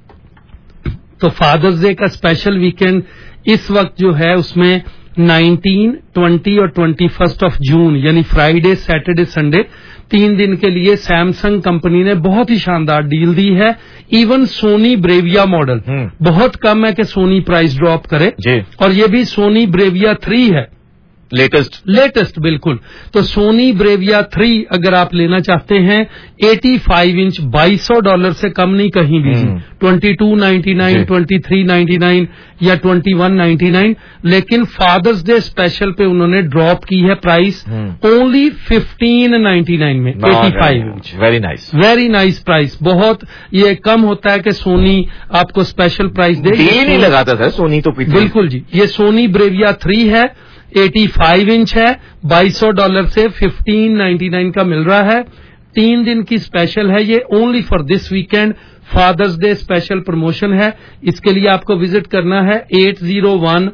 तो फादर्स डे का स्पेशल वीकेंड इस वक्त जो है उसमें नाइनटीन, ट्वेंटी और ट्वेंटी फर्स्ट ऑफ जून यानी फ्राइडे, सैटरडे, संडे तीन दिन के लिए सैमसंग कंपनी ने बहुत ही शानदार डील दी है. इवन सोनी ब्रेविया मॉडल बहुत कम है कि सोनी प्राइस ड्रॉप करे जी. और ये भी सोनी ब्रेविया थ्री है, लेटेस्ट लेटेस्ट बिल्कुल. तो सोनी ब्रेविया थ्री अगर आप लेना चाहते हैं पचासी इंच बाईस सौ डॉलर से कम नहीं कहीं भी, twenty two ninety nine, twenty three ninety nine या ट्वेंटी वन नाइन्टी नाइन. लेकिन फादर्स डे स्पेशल पे उन्होंने ड्रॉप की है price only fifteen ninety nine में. पचासी inch very nice, very nice price. बहुत ये कम होता है कि सोनी आपको स्पेशल प्राइस दे. ये नहीं लगाता था सोनी तो बिल्कुल जी. ये सोनी ब्रेविया थ्री है, पचासी इंच है, बाईस सौ डॉलर से फिफ्टीन नाइन्टी नाइन का मिल रहा है. तीन दिन की स्पेशल है ये, only for this weekend. Father's day special promotion है. इसके लिए आपको विजिट करना है eight zero one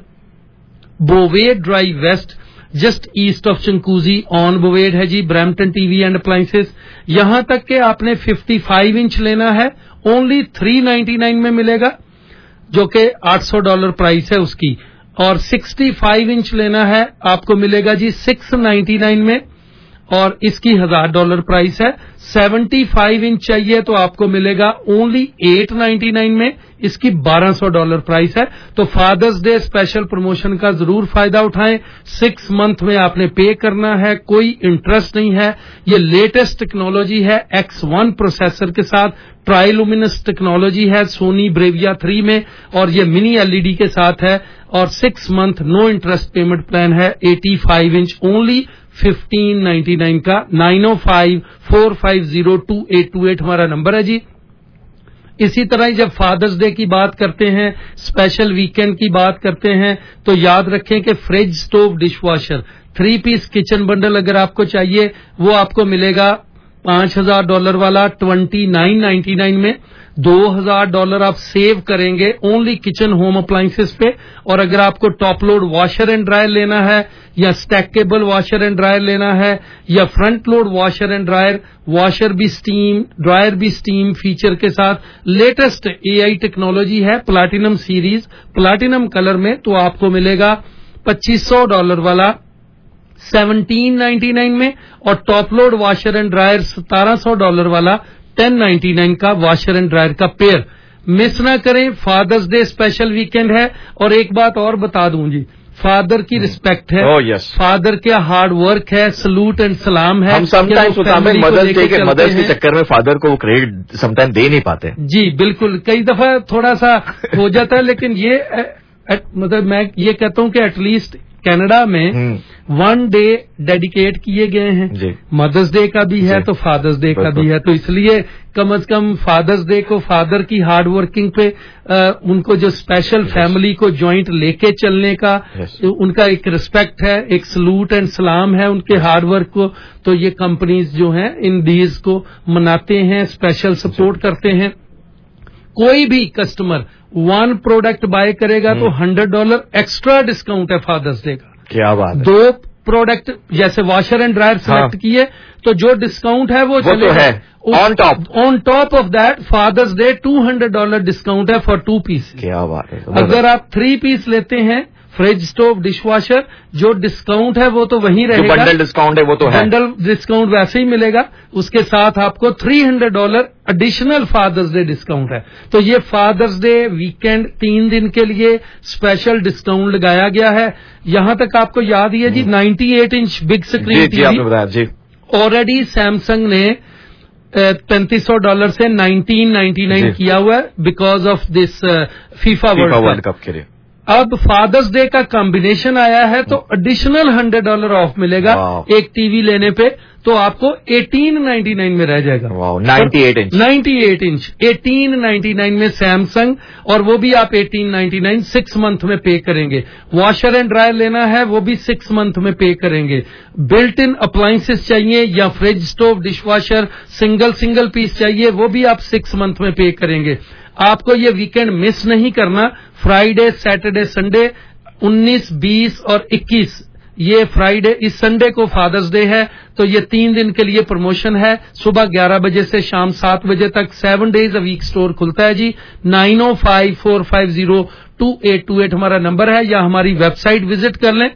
Bovaird drive west, just east of Chinguacousy on Bovaird है जी, ब्रैम्पटन टीवी एंड अप्लायंसेस. यहां तक के आपने पचपन इंच लेना है, ओनली थ्री नाइन्टी नाइन में मिलेगा, जो कि आठ सौ डॉलर प्राइस है उसकी. और पैंसठ इंच लेना है आपको मिलेगा जी सिक्स नाइन्टी नाइन में, और इसकी हजार डॉलर प्राइस है. पचहत्तर इंच चाहिए तो आपको मिलेगा ओनली एट नाइन्टी नाइन में, इसकी बारह सौ डॉलर प्राइस है. तो फादर्स डे स्पेशल प्रमोशन का जरूर फायदा उठाएं. सिक्स मंथ में आपने पे करना है, कोई इंटरेस्ट नहीं है. ये लेटेस्ट टेक्नोलॉजी है, एक्स वन प्रोसेसर के साथ ट्राइलुमिनस टेक्नोलॉजी है सोनी ब्रेविया थ्री में, और ये मिनी एलईडी के साथ है. और six month no interest payment plan है, पचासी inch only fifteen ninety nine का. नाइन ओ five four five zero two eight two eight हमारा नंबर है जी. इसी तरह जब फादर्स डे की बात करते हैं, स्पेशल वीकेंड की बात करते हैं, तो याद रखें कि fridge, stove, dish washer three piece kitchen bundle अगर आपको चाहिए वो आपको मिलेगा पांच हजार डॉलर वाला ट्वेंटी नाइन नाइन्टी नाइन में. दो हजार डॉलर आप सेव करेंगे ओनली किचन होम अप्लायंसेस पे. और अगर आपको top load washer and dryer लेना है, या स्टैकेबल वॉशर एंड ड्रायर लेना है, या front load washer and dryer, washer भी स्टीम, ड्रायर भी स्टीम फीचर के साथ, लेटेस्ट एआई टेक्नोलॉजी है, प्लैटिनम सीरीज, प्लैटिनम कलर में, तो आपको मिलेगा पच्चीस सौ डॉलर वाला सेवनटीन नाइन्टी नाइन में, और top load washer and dryer सतारह सौ डॉलर वाला टेन नाइन्टी नाइन का वॉशर एंड ड्रायर का पेयर. मिस ना करें, फादर्स डे स्पेशल वीकेंड है. और एक बात और बता दूं जी, फादर की रिस्पेक्ट है, oh, yes. फादर के हार्ड वर्क है, सलूट एंड सलाम है. हम समटाइम्स मदर्स डे के मदर्स के चक्कर में फादर को वो क्रेडिट समटाइम दे नहीं पाते जी. बिल्कुल, कई दफा थोड़ा सा हो जाता है, लेकिन ये मतलब मैं ये कहता हूं कि एटलीस्ट कनाडा में वन डे डेडिकेट किए गए हैं. मदर्स डे का भी है तो फादर्स डे का भी है, तो इसलिए कम अज कम फादर्स डे को फादर की हार्ड वर्किंग पे आ, उनको जो स्पेशल फैमिली को ज्वाइंट लेके चलने का उनका एक रिस्पेक्ट है, एक सलूट एंड सलाम है उनके हार्ड वर्क को. तो ये कंपनीज जो हैं इन डीज को मनाते हैं, स्पेशल सपोर्ट करते हैं. कोई भी कस्टमर वन प्रोडक्ट बाय करेगा तो हंड्रेड डॉलर एक्स्ट्रा डिस्काउंट है फादर्स डे का. क्या बात है. दो प्रोडक्ट जैसे वॉशर एंड ड्रायर सिलेक्ट किए तो जो डिस्काउंट है वो, वो तो है on top. On top of that Father's Day two hundred dollar discount है फॉर टू पीस. क्या बात है. अगर आप थ्री पीस लेते हैं, फ्रिज, स्टोव, डिश वॉशर, जो डिस्काउंट है वो तो वहीं रहेगा, बंडल डिस्काउंट है वो तो है, बंडल डिस्काउंट वैसे ही मिलेगा. उसके साथ आपको three hundred dollar additional Father's Day discount है. तो ये फादर्स डे वीकेंड तीन दिन के लिए स्पेशल डिस्काउंट लगाया गया है. यहां तक आपको याद ही है जी, ninety eight inch big screen TV already Samsung ने पैंतीस सौ डॉलर से नाइनटीन नाइन्टी नाइन किया हुआ है because of this FIFA World Cup के लिए. अब फादर्स डे का कॉम्बिनेशन आया है तो एडिशनल हंड्रेड डॉलर ऑफ मिलेगा एक टीवी लेने पे, तो आपको एटीन नाइन्टी नाइन में रह जाएगा। Ninety eight inch ninety eight inch eighteen ninety nine में सैमसंग, और वो भी आप eighteen ninety nine six month में पे करेंगे। वॉशर एंड ड्रायर लेना है वो भी सिक्स मंथ में पे करेंगे। बिल्ट इन अप्लायंसेस चाहिए या fridge, stove, dish washer single single piece चाहिए, वो भी आप सिक्स मंथ में पे करेंगे। आपको ये वीकेंड मिस नहीं करना। फ्राइडे, सैटरडे, संडे उन्नीस, बीस और इक्कीस, ये फ्राइडे, इस संडे को फादर्स डे है, तो ये तीन दिन के लिए प्रमोशन है। सुबह ग्यारह बजे से शाम सात बजे तक, seven days a week store खुलता है जी। नाइन ओ five four five zero two eight two eight हमारा नंबर है, या हमारी वेबसाइट विजिट कर लें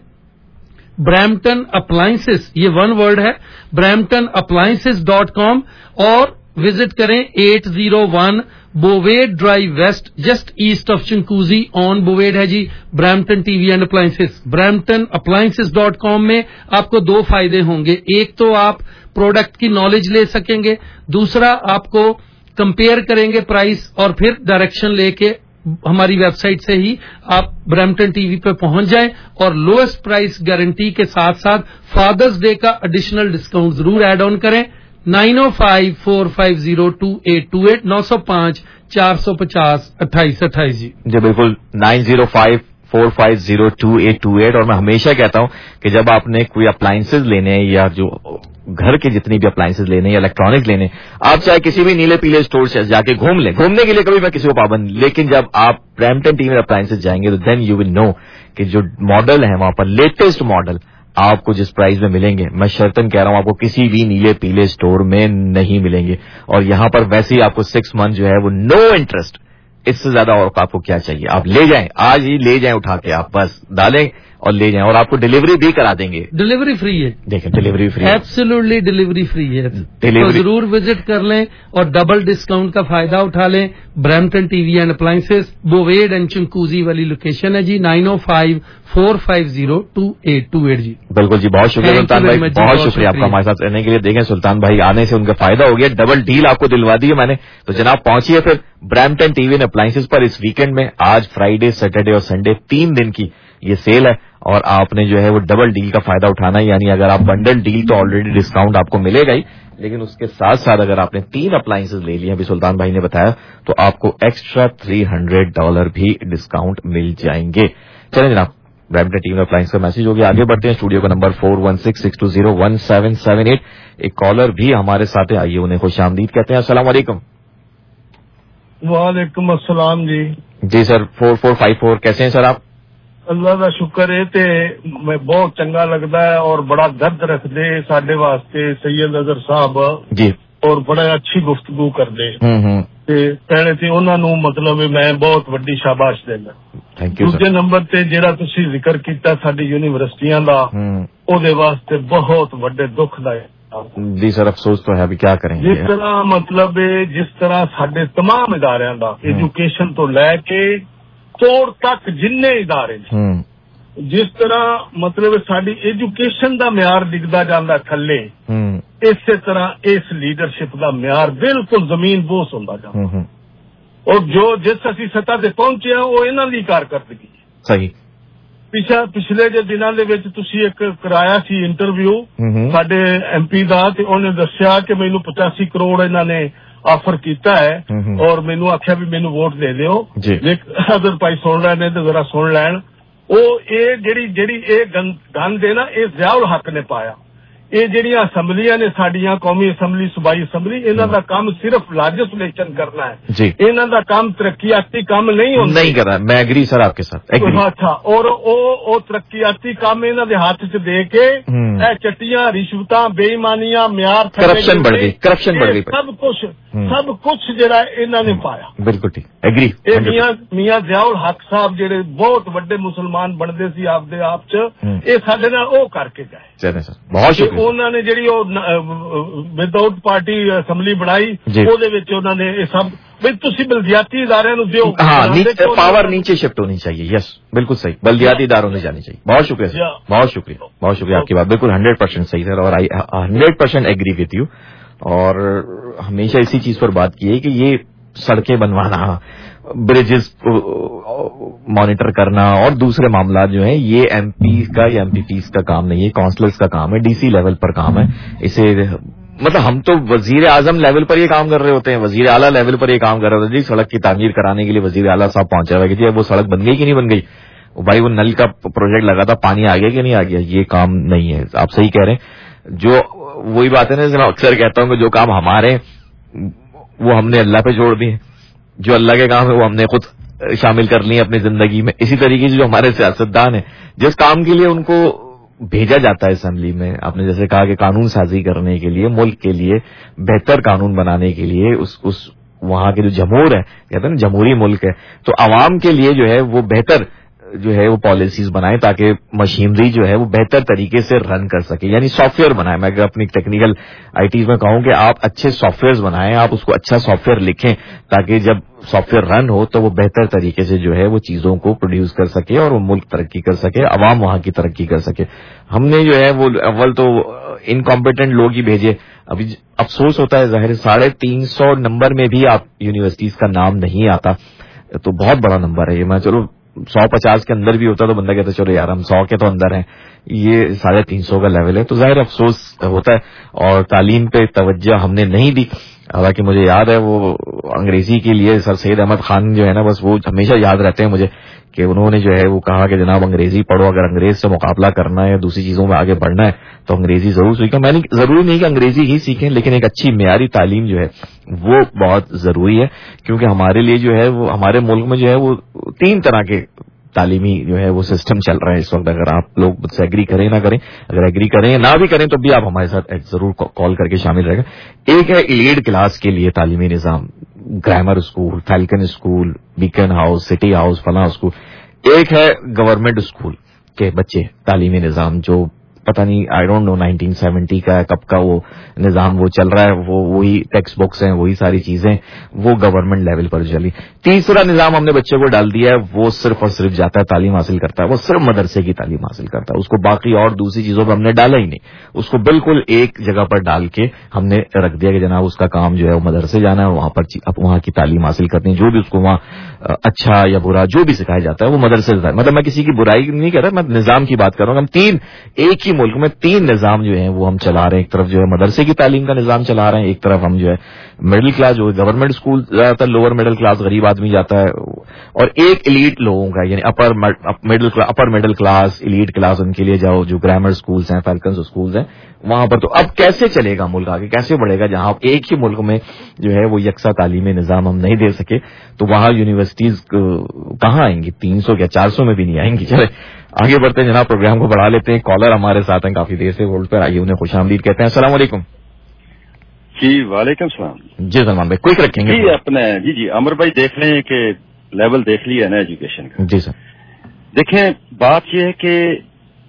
ब्रैम्पटन अप्लायंसेस, ये वन वर्ड है, ब्रैम्पटन अप्लायंसेस डॉट कॉम, और विजिट करें eight zero one Bovaird drive west, just east of Chinguacousy on Bovaird है जी। Brampton TV and appliances, Brampton appliances dot com में आपको दो फायदे होंगे। एक तो आप प्रोडक्ट की नॉलेज ले सकेंगे, दूसरा आपको कंपेयर करेंगे प्राइस, और फिर डायरेक्शन लेके हमारी वेबसाइट से ही आप ब्रैम्पटन टीवी पे पहुंच जाएं, और लोएस्ट प्राइस गारंटी के साथ साथ फादर्स डे का एडिशनल डिस्काउंट जरूर ऐड ऑन करें। नाइन ओ five four five zero two eight two eight, नौ सौ पांच चार सौ पचास अट्ठाईस अट्ठाईस जी जी बिल्कुल, nine zero five four five zero two eight two eight. और मैं हमेशा कहता हूं कि जब आपने कोई अप्लायंसेज लेने हैं, या जो घर के जितनी भी अप्लायंसेज लेने या इलेक्ट्रॉनिक्स लेने, आप चाहे किसी भी नीले पीले स्टोर से जाके घूम लें, घूमने के लिए कभी मैं किसी को पाबंद, लेकिन जब आप ब्रैम्पटन टीवी अप्लायंसेज जाएंगे तो देन यू विल नो कि जो मॉडल है वहां पर लेटेस्ट मॉडल आपको जिस प्राइस में मिलेंगे, मैं शर्तन कह रहा हूं आपको किसी भी नीले पीले स्टोर में नहीं मिलेंगे। और यहां पर वैसे ही आपको सिक्स मंथ जो है वो नो इंटरेस्ट, इससे ज्यादा और आपको क्या चाहिए। आप ले जाएं, आज ही ले जाएं उठा के, आप बस डालें और ले जाएं, और आपको डिलीवरी भी करा देंगे। डिलीवरी फ्री है, देखें डिलीवरी फ्री है, एब्सोल्युटली डिलीवरी फ्री है। डिलीवरी तो जरूर विजिट कर लें और डबल डिस्काउंट का फायदा उठा लें। Brampton TV and appliances, Bovaird and Chinguacousy वाली लोकेशन है जी। नाइन ओ five four five zero two eight two eight जी बिल्कुल जी। बहुत शुक्रिया सुल्तान भाई, बहुत शुक्रिया आपका हमारे साथ रहने के लिए। देखें सुल्तान भाई आने से उनका फायदा हो गया, डबल डील आपको दिलवा दी है मैंने। तो जनाब पहुंचिए फिर ब्रैम्पटन टीवी एंड अप्लायंसेस पर इस वीकेंड में। आज फ्राइडे, सैटरडे और संडे तीन दिन की ये सेल है, और आपने जो है वो डबल डील का फायदा उठाना है। यानी अगर आप बंडल डील तो ऑलरेडी डिस्काउंट आपको मिलेगा ही, लेकिन उसके साथ साथ अगर आपने तीन अप्लायंसेज ले लिए, अभी सुल्तान भाई ने बताया, तो आपको एक्स्ट्रा थ्री हंड्रेड डॉलर भी डिस्काउंट मिल जाएंगे। चलें जनाब, ब्रैम्पटन टीवी अप्लायंस का मैसेज हो गया, आगे बढ़ते हैं। स्टूडियो का number four one six six two zero one seven seven eight. एक कॉलर भी हमारे साथ है, आइए उन्हें खुश आमदीद कहते हैं। अस्सलाम वालेकुम। वालेकुम अस्सलाम जी। जी sir, four four five four कैसे हैं सर आप? अल्लाह का शुक्र है ते मैं बहुत चंगा लगता है, और बड़ा दर्द रखते साडे वास्ते सैयद अजहर साहब जी, और बड़ा अच्छी गुफ्तगू करते हम्म ते कहने ते उन्हां नूं मतलब मैं बहुत वड्डी शाबाश देना। Thank you. दूजे नंबर ते जेड़ा तुसी जिक्र कीता साडी यूनिवर्सिटियां दा, ओदे वास्ते बहुत वड्डे दुख दा जी सर, अफसोस तो है, अभी क्या करेंगे। जिस तरह मतलब जिस तरह साडे तमाम इदारियां दा, एजुकेशन तो लैके तोड़ तक जिन्ने इदारे जिस तरह मतलब साडी एजुकेशन दा म्यार डिगदा जांदा थल्ले, इसे तरह इस लीडरशिप दा म्यार बिल्कुल जमीन बोस होंदा जांदा। और जो जिस असी सतह ते पहुंचे हैं वो इन्हां दी कारकर्दगी सही। पिछा पिछले जे दिनां दे विच तुसी एक कराया सी इंटरव्यू साडे एमपी दा, ते उन्हें दस्सिया कि मैनू पचासी करोड़ इन्हां ने ऑफर कीता है, और मैनू आख्या भी मैनू वोट दे दिओ। अगर भाई सुन रहे ने तो जरा सुन लैन। ओ ए जेड़ी जेड़ी ए गंद है ना, ये ज़ियाउल हक ने पाया। ये ਜਿਹੜੀਆਂ असैम्बलियां ने साडियां कौमी असैम्बली, सूबाई असैम्बली, इन्हां दा काम सिर्फ लेजिस्लेशन करना है जी। इन्हां दा काम तरक्कियाती काम नहीं होंदा, नहीं कर रहा। मैं एग्री सर आपके साथ, एग्री। अच्छा, और ओ ओ तरक्कियाती काम इन्हां दे हाथ च दे के ए चट्टियां, रिश्वतां, बेईमानियां, म्यार, करप्शन बढ़ गई, करप्शन बढ़ गई, सब कुछ सब कुछ जेड़ा इन्हां ने पाया। बिल्कुल ठीक, एग्री। ਇਹ ਮੀਆਂ ਮੀਆਂ ਜ਼ਿਆਉਲ ਹਕ ਸਾਹਿਬ ਜਿਹੜੇ ਬਹੁਤ ਵੱਡੇ ਮੁਸਲਮਾਨ ਬਣਦੇ ਸੀ ਆਪਦੇ ਆਪ ਚ, ਇਹ ਸਾਡੇ ਨਾਲ ਉਹ ਕਰਕੇ ਗਏ। ਚਲੇ ਸਰ, ਬਹੁਤ ਸ਼ੁਕਰੀਆ। ਉਹਨਾਂ ਨੇ ਜਿਹੜੀ ਉਹ ਵਿਦਆਊਟ ਪਾਰਟੀ ਅਸੈਂਬਲੀ ਬਣਾਈ, ਉਹਦੇ ਵਿੱਚ ਉਹਨਾਂ ਨੇ ਇਹ ਸਭ ਵੀ ਤੁਸੀਂ ਬਲदियाती इदारों ਨੂੰ दियो। हाँ, नीचे पावर नीचे शिफ्ट होनी चाहिए। यस, बिल्कुल सही, बल्दियाती इदारों में जानी चाहिए। बहुत शुक्रिया सर, बहुत शुक्रिया, बहुत शुक्रिया। आपकी बात बिल्कुल हंड्रेड परसेंट सही सर, और I hundred percent agree with you. और हमेशा इसी चीज पर बात की है कि ये सड़कें बनवाना, ब्रिजेस मॉनिटर करना और दूसरे मामला जो है ये एमपी का या एमपीपीज का काम नहीं है, काउंसलर्स का काम है, डीसी लेवल पर काम है। इसे मतलब हम तो वजीर आजम लेवल पर ये काम कर रहे होते हैं, वजीर आला लेवल पर ये काम कर रहे होते हैं। जी सड़क की तामीर कराने के लिए वजीर आला साहब पहुंचा हुआ कि वो सड़क बन गई कि नहीं बन गई, भाई वो नल का प्रोजेक्ट लगा था, पानी आ गया कि नहीं आ गया, ये काम नहीं है। आप सही कह रहे हैं। जो वही बात है ना, मैं अक्सर कहता हूं कि जो काम हमारे वो हमने अल्लाह पे छोड़ दिए, जो अल्लाह के काम है वो हमने खुद शामिल कर लिए अपनी जिंदगी में। इसी तरीके से जो हमारे सियासतदान हैं, जिस काम के लिए उनको भेजा जाता है असेंबली में, आपने जैसे कहा कि कानून साजी करने के लिए, मुल्क के लिए बेहतर कानून बनाने के लिए, उस उस वहां के जो जमहूर है, कहते हैं ना जमहूरी मुल्क है, तो आवाम के लिए जो है वो बेहतर जो है वो पॉलिसीज बनाए ताकि मशीनरी जो है वो बेहतर तरीके से रन कर सके, यानी सॉफ्टवेयर बनाए। मैं अगर अपनी टेक्निकल आईटीज में कहूं कि आप अच्छे सॉफ्टवेयर बनाएं, आप उसको अच्छा सॉफ्टवेयर लिखें ताकि जब सॉफ्टवेयर रन हो तो वो बेहतर तरीके से जो है वो चीजों को प्रोड्यूस कर सके और वो मुल्क तरक्की कर सके, अवाम वहां की तरक्की कर सके। हमने जो है वो अव्वल तो इनकॉम्पिटेंट लोग ही भेजे। अभी अफसोस होता है, जाहिर साढ़े तीन सौ नंबर में भी आप यूनिवर्सिटीज का नाम नहीं आता, तो बहुत बड़ा नंबर है ये। मैं चलो सौ पचास के अंदर भी होता तो बंदा कहता चलो यार हम सौ के तो अंदर हैं, ये साढ़े तीन सौ का लेवल है, तो जाहिर अफसोस होता है। और तालीम पे तवज्जो हमने नहीं दी। हालांकि मुझे याद है वो अंग्रेजी के लिए सर सैयद अहमद खान जो है ना, बस वो हमेशा याद रहते हैं मुझे कि उन्होंने जो है वो कहा कि जनाब अंग्रेजी पढ़ो, अगर अंग्रेज से मुकाबला करना है, दूसरी चीजों में आगे बढ़ना है तो अंग्रेजी जरूर सीखें। मैंने जरूरी नहीं कि अंग्रेजी ही सीखें, लेकिन एक अच्छी मेयारी तालीम जो है वो बहुत जरूरी है, क्योंकि हमारे लिए जो है वो हमारे मुल्क में जो है वो तीन तरह के तालीमी जो है वो सिस्टम चल रहा है इस वक्त। अगर आप लोग मुझसे एग्री करें ना करें, अगर एग्री करें ना भी करें तो भी आप हमारे साथ जरूर कॉल करके शामिल रहेगा। एक है एलिड क्लास के लिए तालीमी निजाम, grammar school, Falcon school, Beaconhouse, city house, फला स्कूल। एक है गवर्नमेंट स्कूल के बच्चे तालीमी निजाम, जो पता नहीं I don't know nineteen seventy का कब का वो निजाम वो चल रहा है, वो वही टेक्स्ट बुक्स हैं, वही सारी चीजें वो गवर्नमेंट लेवल पर चली। तीसरा निजाम हमने बच्चे को डाल दिया है, वो सिर्फ और सिर्फ जाता है तालीम हासिल करता है, वो सिर्फ मदरसे की तालीम हासिल करता है, उसको बाकी और दूसरी चीजों पर हमने डाला ही नहीं, उसको बिल्कुल एक जगह पर डाल के हमने रख दिया कि जनाब उसका काम जो है वो मदरसे जाना है, वहां पर वहां की तालीम हासिल करनी है, जो भी उसको वहां अच्छा या बुरा जो भी सिखाया जाता है वो मदरसे से। मतलब मैं किसी की बुराई नहीं कर रहा, मैं निजाम की बात कर रहा हूँ। हम तीन एक ही मुल्क में तीन निजाम जो है वो हम चला रहे हैं। एक तरफ जो है मदरसे की तालीम का निजाम चला रहे हैं, एक तरफ हम जो है मिडिल क्लास जो गवर्नमेंट स्कूल ज्यादातर लोअर मिडिल क्लास गरीब आदमी जाता है, और एक एलीट लोगों का यानी upper middle upper middle class elite class उनके लिए जाओ जो ग्रामर स्कूल्स हैं, फैल्कन स्कूल्स हैं वहां पर। तो अब कैसे चलेगा मुल्क आगे, कैसे बढ़ेगा जहां एक ही मुल्क में जो है वो यकसा तालीमी निजाम हम नहीं दे सके, तो वहां यूनिवर्सिटीज कहाँ आएंगी, तीन सौ या चार सौ में भी नहीं आएंगी। चले आगे बढ़ते हैं जनाब, प्रोग्राम को बढ़ा लेते हैं। कॉलर हमारे साथ हैं काफी देर से होल्ड पर, आइए उन्हें खुशामदीद कहते हैं। अस्सलाम वालेकुम। जी वालेकुम सलाम। जी सलमान भाई क्विक रखेंगे जी अपने जी जी अमर भाई देख लें कि लेवल देख लिया ना एजुकेशन का। जी सर देखें बात यह है कि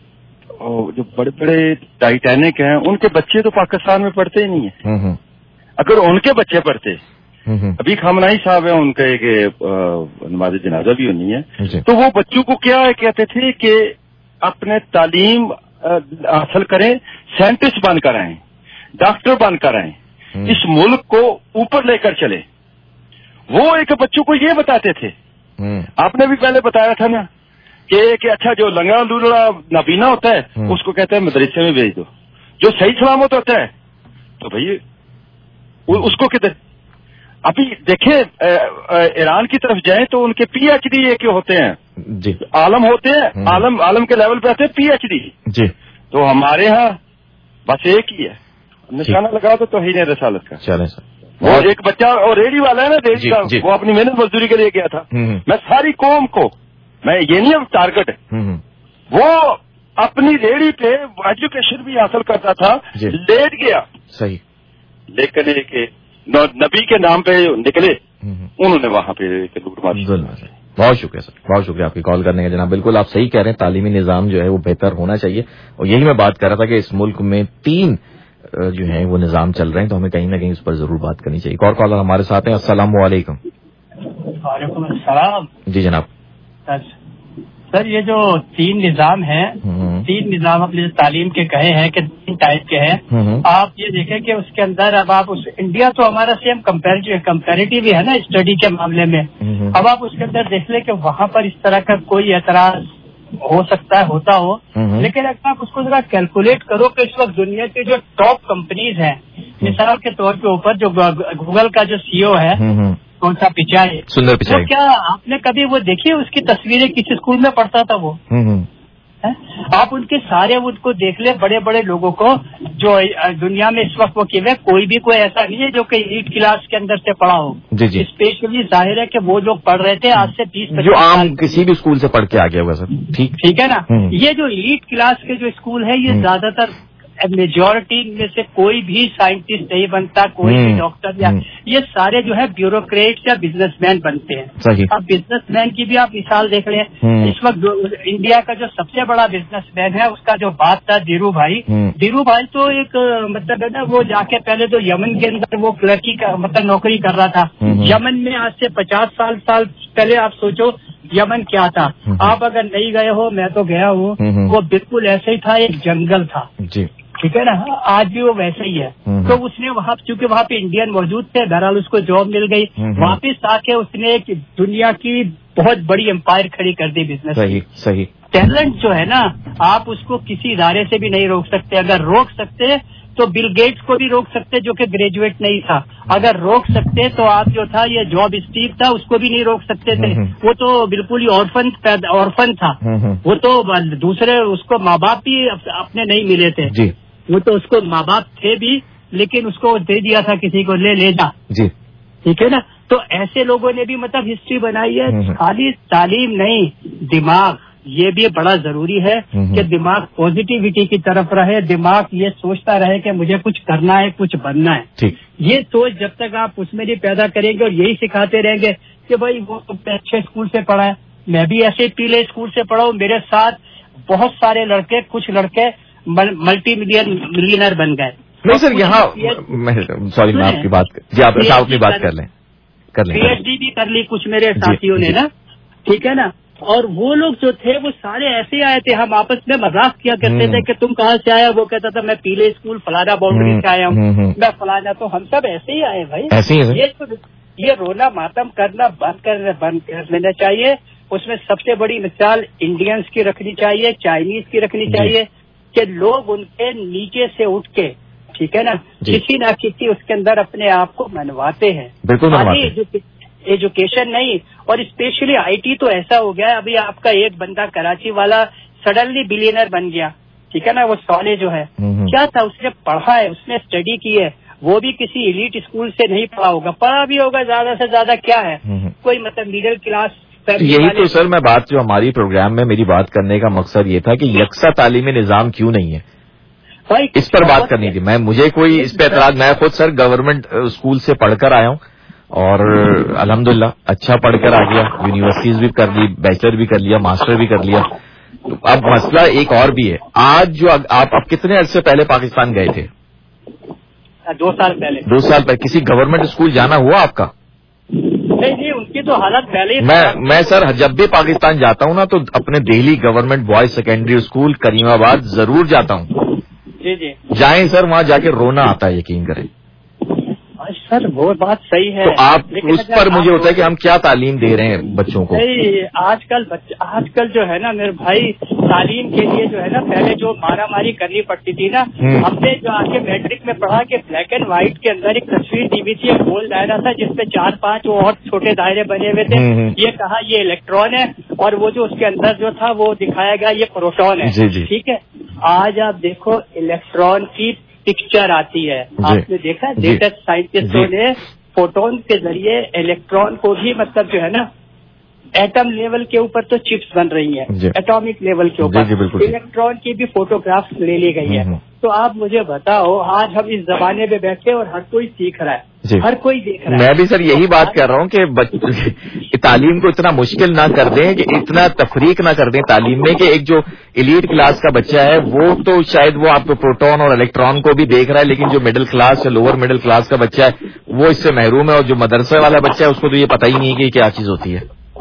जो बड़े बड़े टाइटैनिक हैं उनके बच्चे तो पाकिस्तान में पढ़ते ही नहीं है। अगर उनके बच्चे पढ़ते, अभी खामनाई साहब हैं उनका एक नमाज जनाजा भी होनी है, तो वो बच्चों को क्या है कहते थे कि अपने तालीम हासिल करें, साइंटिस्ट बनकर आए, डॉक्टर बनकर आए, इस मुल्क को ऊपर लेकर चले। वो एक बच्चों को ये बताते थे। आपने भी पहले बताया था ना कि, कि अच्छा जो लंगड़ा लूलड़ा नाबीना होता है उसको कहते हैं मदरसे में भेज दो, जो सही सलामत होता है तो भाई उसको किधर। अभी देखें ईरान की तरफ जाएं तो उनके पीएचडी ये के होते हैं जी, आलम होते हैं, आलम आलम के लेवल पे आते हैं पीएचडी जी। तो हमारे यहाँ बस एक ही है, निशाना लगा दो तो ही नहीं रसालत का। चलें सर। वो एक बच्चा और रेडी वाला है ना रेडी का, वो अपनी मेहनत मजदूरी के लिए गया था। मैं सारी कौम को, मैं ये नहीं अब टारगेट है, वो अपनी रेडी पे एजुकेशन भी हासिल करता था, लेट गया सही, लेकिन एक नबी के नाम पे निकले, उन्होंने वहां पे लूट मारी। बहुत शुक्रिया सर, बहुत शुक्रिया आपकी कॉल करने का जनाब। बिल्कुल आप सही कह रहे हैं, तालीमी निजाम जो है वो बेहतर होना चाहिए, और यही मैं बात कर रहा था कि इस मुल्क में तीन जो है वो निजाम चल रहे हैं, तो हमें कहीं ना कहीं उस पर जरूर बात करनी चाहिए। और कॉलर हमारे साथ हैं। अस्सलाम वालेकुम। वालेकुम अस्सलाम। जी जनाब। سر یہ جو تین نظام ہیں، تین نظام اپنے تعلیم کے کہے ہیں کہ تین ٹائپ کے ہیں، آپ یہ دیکھیں کہ اس کے اندر اب آپ اس انڈیا تو ہمارا سیم کمپیریٹیو ہی ہے نا اسٹڈی کے معاملے میں، اب آپ اس کے اندر دیکھ لیں کہ وہاں پر اس طرح کا کوئی اعتراض ہو سکتا ہے، ہوتا ہو، لیکن اگر آپ اس کو ذرا کیلکولیٹ کرو کہ اس وقت دنیا کی جو ٹاپ کمپنیز ہیں، مثال کے طور کے اوپر جو گوگل کا جو سی او ہے کون سا پچائی، سندر پچائی، کیا آپ نے کبھی وہ دیکھی اس کی تصویریں کسی اسکول میں پڑھتا تھا وہ؟ آپ ان کے سارے ان کو دیکھ لیں، بڑے بڑے لوگوں کو جو دنیا میں اس وقت وہ کیے، کوئی بھی کوئی ایسا نہیں ہے جو کہ ایلیٹ کلاس کے اندر سے پڑھا ہو، جی جی اسپیشلی ظاہر ہے کہ وہ لوگ پڑھ رہے تھے آج سے بیس جو عام کسی بھی اسکول سے پڑھ کے آ گیا ہوگا سر، ٹھیک ٹھیک ہے نا۔ یہ جو ایلیٹ کلاس کے جو اسکول ہے یہ زیادہ تر میجورٹی میں سے کوئی بھی سائنٹسٹ نہیں بنتا، کوئی بھی ڈاکٹر، یا یہ سارے جو ہے بیوروکریٹ یا بزنس مین بنتے ہیں۔ اب بزنس مین کی بھی آپ مثال دیکھ لیں، اس وقت انڈیا کا جو سب سے بڑا بزنس مین ہے اس کا جو بات تھا دھیرو بھائی، دھیرو بھائی تو ایک مطلب ہے نا وہ جا کے پہلے تو یمن کے اندر وہ کلرکی کا مطلب نوکری کر رہا تھا، یمن میں آج سے پچاس سال سال پہلے آپ سوچو یمن کیا تھا، آپ اگر نہیں گئے ہو، میں تو گیا ہوں، وہ بالکل ایسے ہی تھا، ایک جنگل تھا، ٹھیک ہے نا، آج بھی وہ ویسے ہی ہے۔ تو اس نے وہاں چونکہ وہاں پہ انڈین موجود تھے، بہرحال اس کو جاب مل گئی، واپس آ کے اس نے ایک دنیا کی بہت بڑی امپائر کھڑی کر دی بزنس۔ صحیح صحیح ٹیلنٹ جو ہے نا آپ اس کو کسی ادارے سے بھی نہیں روک سکتے، اگر روک سکتے تو بل گیٹس کو بھی روک سکتے جو کہ گریجویٹ نہیں تھا، اگر روک سکتے تو آپ جو تھا یہ جاب اسٹیو تھا اس کو بھی نہیں روک سکتے تھے، وہ تو بالکل ہی آرفن آرفن تھا، وہ تو دوسرے اس کو ماں باپ بھی اپنے نہیں ملے تھے، وہ تو اس کو ماں باپ تھے بھی لیکن اس کو دے دیا تھا کسی کو، لے لے جا، ٹھیک ہے نا۔ تو ایسے لوگوں نے بھی مطلب ہسٹری بنائی ہے، خالی تعلیم نہیں، دماغ یہ بھی بڑا ضروری ہے کہ دماغ پازیٹیوٹی کی طرف رہے، دماغ یہ سوچتا رہے کہ مجھے کچھ کرنا ہے، کچھ بننا ہے، یہ سوچ جب تک آپ اس میں نہیں پیدا کریں گے اور یہی سکھاتے رہیں گے کہ بھائی وہ اچھے اسکول سے پڑھا ہے، میں بھی ایسے پیلے اسکول سے پڑھا ہوں، میرے ساتھ بہت سارے لڑکے، کچھ لڑکے ملٹی ملین ملینر بن گئے۔ نہیں سر یہاں سوری میں آپ کی بات جی آپ اپنی بات کر لیں کر لیں پی ایچ ڈی بھی کر لی کچھ میرے ساتھیوں نے نا، ٹھیک ہے نا، اور وہ لوگ جو تھے وہ سارے ایسے آئے تھے، ہم آپس میں مذاق کیا کرتے تھے کہ تم کہاں سے آیا، وہ کہتا تھا میں پیلے اسکول فلانا باؤنڈری سے آیا ہوں، میں فلانا، تو ہم سب ایسے ہی آئے بھائی۔ یہ یہ رونا ماتم کرنا بند کر بند کر لینا چاہیے، اس میں سب سے بڑی مثال انڈینس کی رکھنی چاہیے، چائنیز کی رکھنی چاہیے کہ لوگ ان کے نیچے سے اٹھ کے، ٹھیک ہے نا، کسی نہ کسی اس کے اندر اپنے آپ کو منواتے ہیں، بالکل ایجوکیشن نہیں، اور اسپیشلی آئی ٹی تو ایسا ہو گیا ہے، ابھی آپ کا ایک بندہ کراچی والا سڈنلی بلینئر بن گیا، ٹھیک ہے نا، وہ سالے جو ہے کیا تھا، اس نے پڑھا ہے، اس نے اسٹڈی کی ہے، وہ بھی کسی ایلیٹ اسکول سے نہیں پڑھا ہوگا، پڑھا بھی ہوگا زیادہ سے زیادہ کیا ہے، کوئی مطلب میڈل کلاس۔ یہی تو سر میں بات جو ہماری پروگرام میں میری بات کرنے کا مقصد یہ تھا کہ یکساں تعلیمی نظام کیوں نہیں ہے، اس پر بات کرنی تھی۔ میں مجھے کوئی اس پہ اعتراض، میں خود سر گورنمنٹ اسکول سے پڑھ کر آیا ہوں اور الحمدللہ اچھا پڑھ کر آ گیا، یونیورسٹیز بھی کر لی، بیچلر بھی کر لیا، ماسٹر بھی کر لیا۔ تو اب مسئلہ ایک اور بھی ہے، آج جو آپ اب کتنے عرصے پہلے پاکستان گئے تھے؟ دو سال پہلے۔ دو سال پہلے کسی گورنمنٹ اسکول جانا ہوا آپ کا؟ نہیں جی، ان کی تو حالت پہلے ہی میں میں سر جب بھی پاکستان جاتا ہوں نا تو اپنے Delhi government boys secondary school Karimabad ضرور جاتا ہوں۔ جی جی جائیں سر، وہاں جا کے رونا آتا ہے، یقین کریں سر، وہ بات صحیح ہے، تو آپ اس پر مجھے ہوتا ہے کہ ہم کیا تعلیم دے رہے ہیں بچوں کو۔ آج کل آج کل جو ہے نا میرے بھائی، تعلیم کے لیے جو ہے نا پہلے جو مارا ماری کرنی پڑتی تھی نا، ہم نے جو آگے میٹرک میں پڑھا کہ بلیک اینڈ وائٹ کے اندر ایک تصویر دی ہوئی تھی، ایک گول دائرہ تھا جس پہ چار پانچ اور چھوٹے دائرے بنے ہوئے تھے، یہ کہا یہ الیکٹران ہے، اور وہ جو اس کے اندر جو تھا وہ دکھایا گیا یہ پروٹون ہے، ٹھیک ہے۔ آج آپ دیکھو الیکٹران کی پکچر آتی ہے، آپ نے دیکھا ڈیٹا سائنٹسٹوں نے فوٹون کے ذریعے الیکٹران کو بھی مطلب جو ہے نا ایٹم لیول کے اوپر تو چپس بن رہی ہیں، ایٹامک لیول کے اوپر الیکٹران کی بھی فوٹوگرافس لے لی گئی ہے۔ تو آپ مجھے بتاؤ، آج ہم اس زمانے میں بیٹھے اور ہر کوئی سیکھ رہا ہے، ہر کوئی دیکھ رہا ہے۔ میں بھی سر یہی بات کر رہا ہوں کہ تعلیم کو اتنا مشکل نہ کر دیں، کہ اتنا تفریق نہ کر دیں تعلیم میں، کہ ایک جو ایلیٹ کلاس کا بچہ ہے وہ تو شاید وہ آپ کو پروٹون اور الیکٹران کو بھی دیکھ رہا ہے، لیکن جو مڈل کلاس یا لوور مڈل کلاس کا بچہ ہے وہ اس سے محروم ہے، اور جو مدرسے والا بچہ ہے اس کو تو یہ پتہ ہی نہیں کہ کیا چیز ہوتی ہے۔ یہ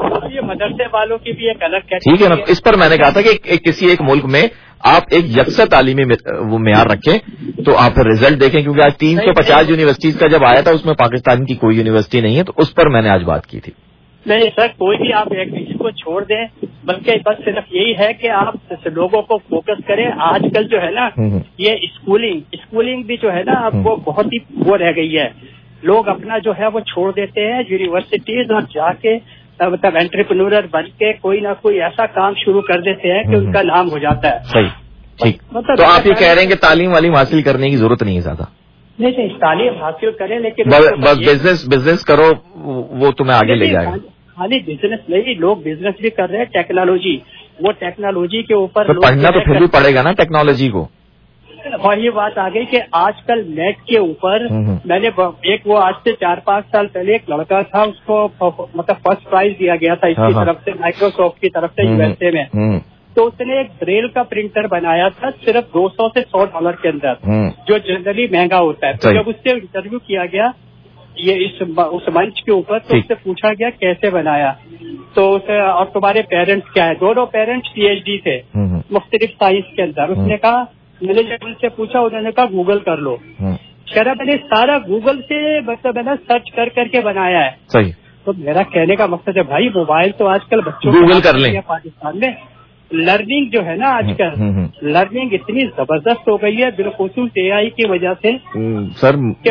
مدرسے والوں کی بھی ایک الگ ٹھیک ہے نا. اس پر میں نے کہا تھا کہ ایک, ایک کسی ایک ملک میں آپ ایک یکساں تعلیمی وہ معیار رکھیں تو آپ رزلٹ دیکھیں, کیونکہ آج تین سو پچاس یونیورسٹیز کا جب آیا تھا اس میں پاکستان کی کوئی یونیورسٹی نہیں ہے, تو اس پر میں نے آج بات کی تھی. نہیں سر, کوئی بھی آپ ایک کسی کو چھوڑ دیں, بلکہ بس صرف یہی ہے کہ آپ لوگوں کو فوکس کریں. آج کل جو ہے نا یہ اسکولنگ اسکولنگ بھی جو ہے نا اب وہ بہت ہی وہ رہ گئی ہے. لوگ اپنا جو ہے وہ چھوڑ دیتے ہیں یونیورسٹیز اور جا کے مطلب انٹرپرینور بن کے کوئی نہ کوئی ایسا کام شروع کر دیتے ہیں کہ ان کا نام ہو جاتا ہے. صحیح, ٹھیک. تو آپ یہ کہہ رہے ہیں کہ تعلیم والی حاصل کرنے کی ضرورت نہیں ہے زیادہ. نہیں نہیں, تعلیم حاصل کریں لیکن بس بزنس بزنس کرو, وہ تمہیں آگے لے جائے گا. خالی بزنس نہیں, لوگ بزنس بھی کر رہے ہیں. ٹیکنالوجی, وہ ٹیکنالوجی کے اوپر پڑھنا تو پھر بھی پڑے گا نا ٹیکنالوجی کو. اور یہ بات آ گئی کہ آج کل نیٹ کے اوپر میں نے ایک وہ آج سے چار پانچ سال پہلے ایک لڑکا تھا, اس کو مطلب فرسٹ پرائز دیا گیا تھا اس کی طرف سے, مائکروسافٹ کی طرف سے یو ایس اے میں. تو اس نے ایک بریل کا پرنٹر بنایا تھا صرف دو سو سے سو ڈالر کے اندر, جو جنرلی مہنگا ہوتا ہے. تو جب اس سے انٹرویو کیا گیا یہ اس منچ کے اوپر, تو اس سے پوچھا گیا کیسے بنایا, تو اور تمہارے پیرنٹس کیا ہے. دونوں پیرنٹس پی ایچ ڈی تھے مختلف سائنس کے اندر. اس نے کہا, میں نے جب ان سے پوچھا انہوں نے کہا گوگل کر لو. کہہ رہا میں نے سارا گوگل سے مطلب ہے نا سرچ کر کر کے بنایا ہے. صحیح. تو میرا کہنے کا مقصد ہے بھائی موبائل تو آج کل بچوں گوگل کر لیں. پاکستان میں لرننگ جو ہے نا آج کل لرننگ اتنی زبردست ہو گئی ہے بالخصوص اے آئی کی وجہ سے. سر